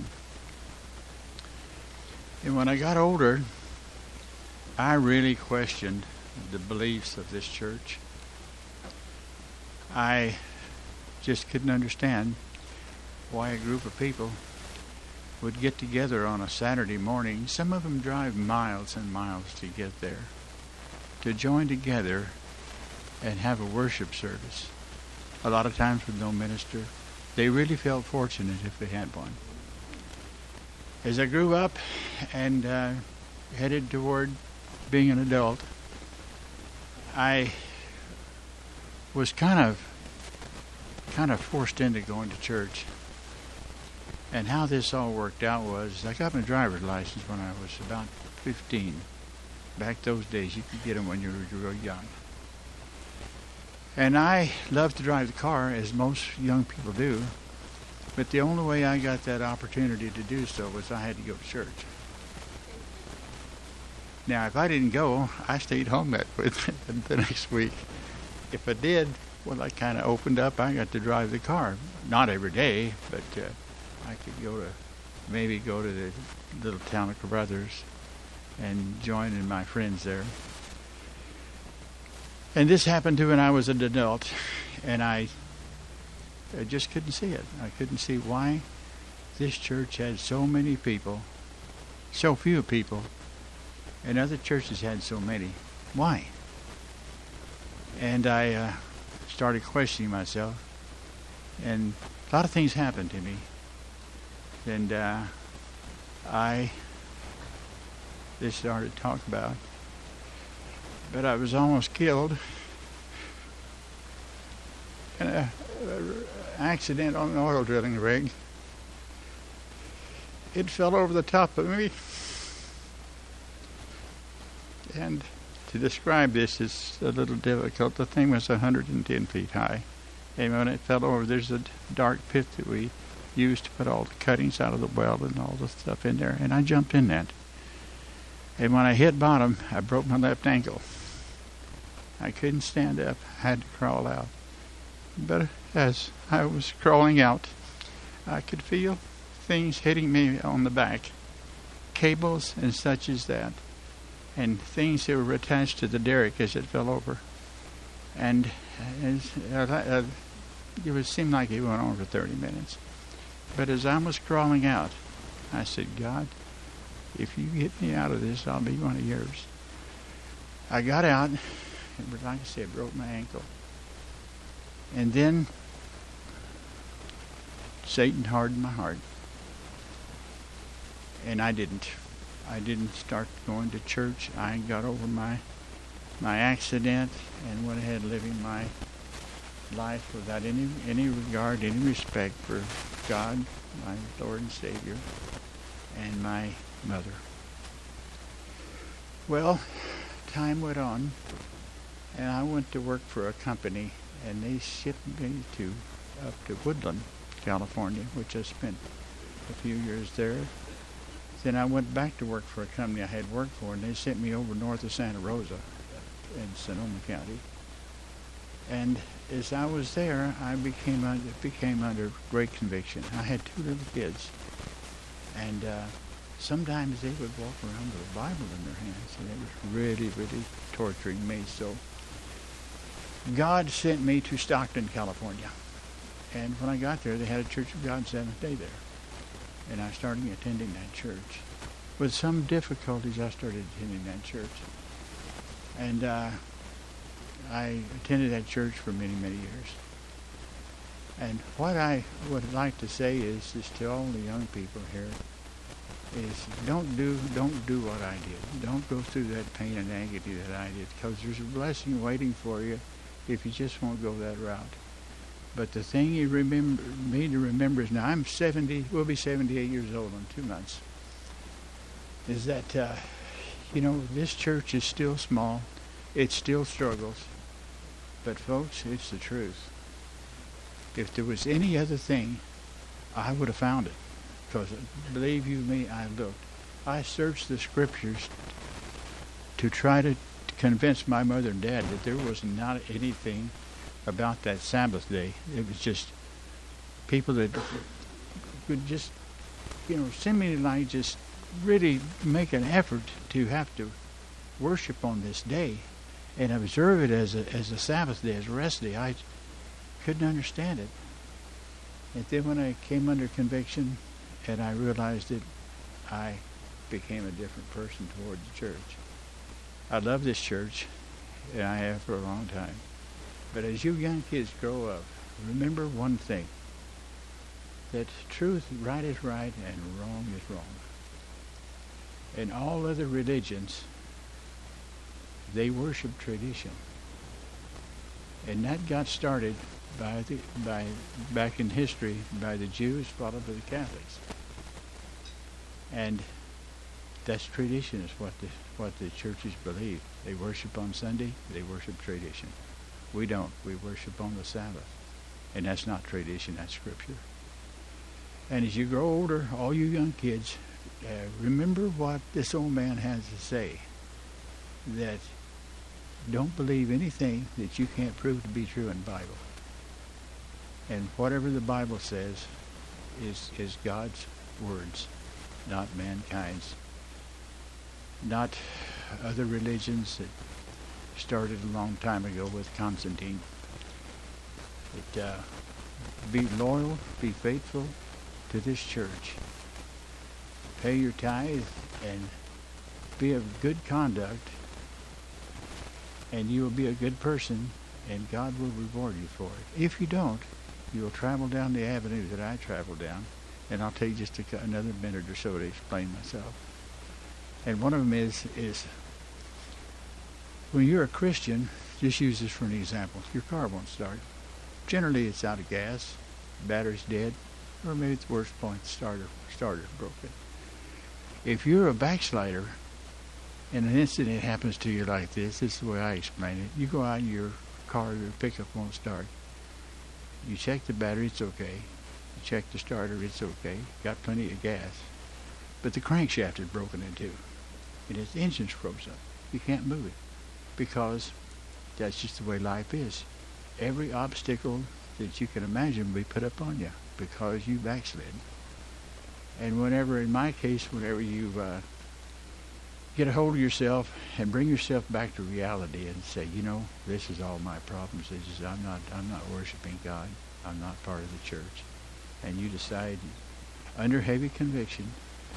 And when I got older, I really questioned the beliefs of this church. I just couldn't understand why a group of people would get together on a Saturday morning. Some of them drive miles and miles to get there, to join together and have a worship service. A lot of times with no minister. They really felt fortunate if they had one. As I grew up and uh, headed toward being an adult, I was kind of kind of forced into going to church. And how this all worked out was I got my driver's license when I was about fifteen. Back those days, you could get them when you were real young. And I love to drive the car, as most young people do, but the only way I got that opportunity to do so was I had to go to church. Now, if I didn't go, I stayed home that the next week. If I did, well, I kind of opened up. I got to drive the car. Not every day, but uh, I could go to, maybe go to the little town of Carruthers and join in my friends there. And this happened to when I was an adult, and I, I just couldn't see it. I couldn't see why this church had so many people, so few people, and other churches had so many. Why? And I uh, started questioning myself, and a lot of things happened to me. And uh, I just started to talk about. But I was almost killed in an accident on an oil drilling rig. It fell over the top of me. And to describe this is a little difficult. The thing was one hundred ten feet high. And when it fell over, there's a dark pit that we used to put all the cuttings out of the well and all the stuff in there. And I jumped in that. And when I hit bottom, I broke my left ankle. I couldn't stand up. I had to crawl out. But as I was crawling out, I could feel things hitting me on the back. Cables and such as that. And things that were attached to the derrick as it fell over. And as, uh, it would seem like it went on for thirty minutes. But as I was crawling out, I said, God, if you get me out of this, I'll be one of yours. I got out. But like I said, broke my ankle. And then Satan hardened my heart. And I didn't. I didn't start going to church. I got over my my accident and went ahead living my life without any any regard, any respect for God, my Lord and Savior, and my mother. Well, time went on. And I went to work for a company, and they shipped me to up to Woodland, California, which I spent a few years there. Then I went back to work for a company I had worked for, and they sent me over north of Santa Rosa in Sonoma County. And as I was there, I became under, became under great conviction. I had two little kids, and uh, sometimes they would walk around with a Bible in their hands, and it was really, really torturing me. So God sent me to Stockton, California. And when I got there, they had a Church of God Seventh Day there. And I started attending that church. With some difficulties, I started attending that church. And uh, I attended that church for many, many years. And what I would like to say is, is to all the young people here, is don't do don't do what I did. Don't go through that pain and agony that I did, because there's a blessing waiting for you if you just won't go that route. But the thing you remember me to remember is, now I'm seventy, we'll be seventy-eight years old in two months, is that, uh, you know, this church is still small. It still struggles. But folks, it's the truth. If there was any other thing, I would have found it. Because believe you me, I looked. I searched the scriptures to try to convince my mother and dad that there was not anything about that Sabbath day. It was just people that could just, you know, seemingly just really make an effort to have to worship on this day and observe it as a as a Sabbath day, as a rest day. I couldn't understand it. And then when I came under conviction and I realized it, I became a different person toward the church. I love this church, and I have for a long time. But as you young kids grow up, remember one thing, that truth, right is right, and wrong is wrong. And all other religions, they worship tradition. And that got started by the, by back in history by the Jews, followed by the Catholics. And that's tradition, is what the what the churches believe. They worship on Sunday, they worship tradition. We don't. We worship on the Sabbath. And that's not tradition, that's Scripture. And as you grow older, all you young kids, uh, remember what this old man has to say. That don't believe anything that you can't prove to be true in the Bible. And whatever the Bible says is, is God's words, not mankind's. Not other religions that started a long time ago with Constantine. But, uh, be loyal, be faithful to this church. Pay your tithe and be of good conduct, and you will be a good person, and God will reward you for it. If you don't, you will travel down the avenue that I traveled down, and I'll take just a, another minute or so to explain myself. And one of them is, is when you're a Christian, just use this for an example. Your car won't start. Generally, it's out of gas, battery's dead, or maybe it's the worst point, the starter, starter's broken. If you're a backslider, and an incident happens to you like this, this is the way I explain it. You go out in your car, your pickup won't start. You check the battery, it's okay. You check the starter, it's okay. Got plenty of gas. But the crankshaft is broken in two. And its engine's froze up. You can't move it. Because that's just the way life is. Every obstacle that you can imagine will be put up on you because you backslid. And whenever, in my case, whenever you uh, get a hold of yourself and bring yourself back to reality and say, you know, this is all my problems. This is, I'm not, I'm not worshiping God. I'm not part of the church. And you decide, under heavy conviction,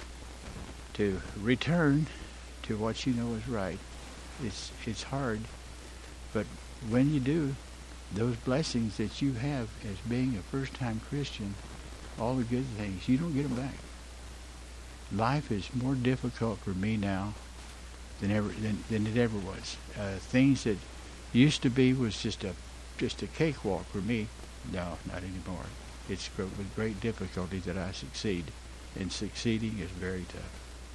to return to what you know is right. It's it's hard, but when you do, those blessings that you have as being a first-time Christian, all the good things, you don't get them back. Life is more difficult for me now than ever than, than it ever was. Uh, things that used to be was just a just a cakewalk for me. No, not anymore. It's with great difficulty that I succeed, and succeeding is very tough.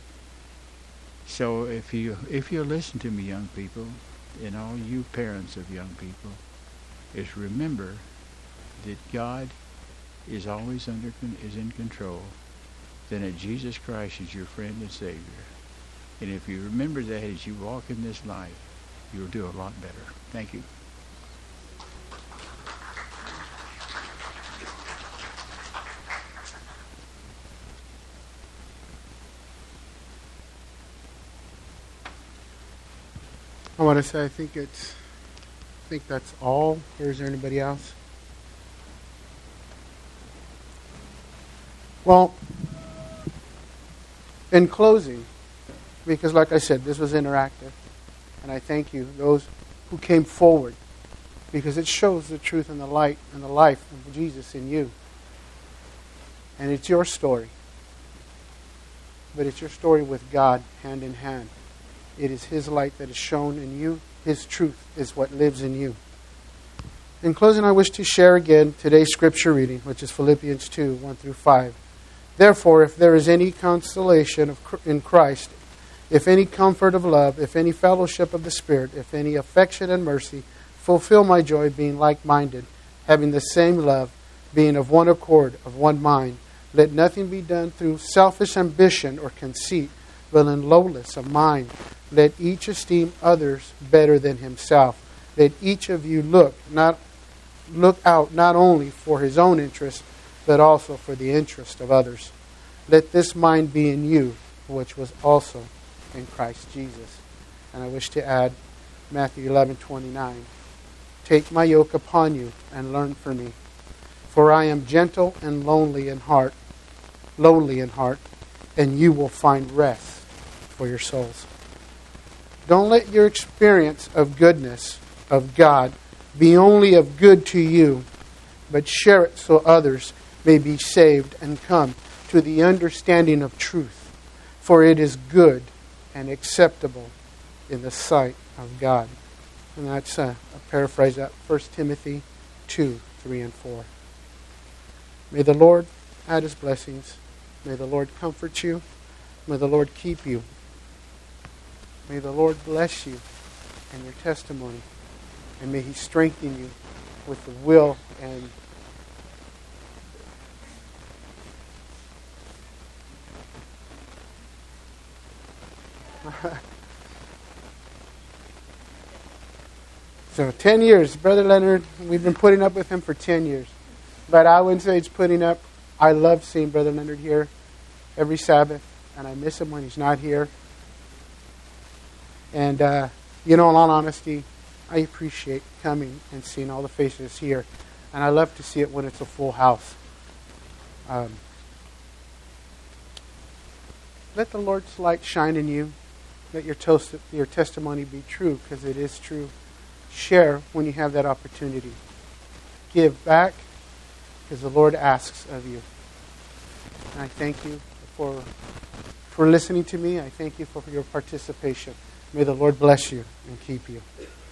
So if you if you listen to me, young people, and all you parents of young people, is remember that God is always under is in control, then that Jesus Christ is your friend and Savior. And if you remember that as you walk in this life, you'll do a lot better. Thank you. I want to say I think it's I think that's all. Or is there anybody else? Well, in closing, because like I said, this was interactive, and I thank you, those who came forward, because it shows the truth and the light and the life of Jesus in you. And it's your story. But it's your story with God, hand in hand. It is His light that is shown in you. His truth is what lives in you. In closing, I wish to share again today's scripture reading, which is Philippians two, one through five. Therefore, if there is any consolation of, in Christ, if any comfort of love, if any fellowship of the Spirit, if any affection and mercy, fulfill my joy, being like-minded, having the same love, being of one accord, of one mind. Let nothing be done through selfish ambition or conceit, but in lowliness of mind. Let each esteem others better than himself. Let each of you look not look out not only for his own interest, but also for the interest of others. Let this mind be in you, which was also in Christ Jesus. And I wish to add Matthew eleven twenty-nine. Take my yoke upon you and learn from me, for I am gentle and lonely in heart, lowly in heart, and you will find rest for your souls. Don't let your experience of goodness of God be only of good to you, but share it so others may be saved and come to the understanding of truth, for it is good and acceptable in the sight of God. And that's uh, a paraphrase that First Timothy two, three, and four. May the Lord add his blessings. May the Lord comfort you. May the Lord keep you. May the Lord bless you and your testimony. And may he strengthen you with the will and So ten years, Brother Leonard, we've been putting up with him for ten years. But I wouldn't say it's putting up. I love seeing Brother Leonard here every Sabbath, and I miss him when he's not here. And, uh, you know, in all honesty, I appreciate coming and seeing all the faces here. And I love to see it when it's a full house. Um, let the Lord's light shine in you. Let your, toast, your testimony be true, because it is true. Share when you have that opportunity. Give back, because the Lord asks of you. And I thank you for, for listening to me. I thank you for your participation. May the Lord bless you and keep you.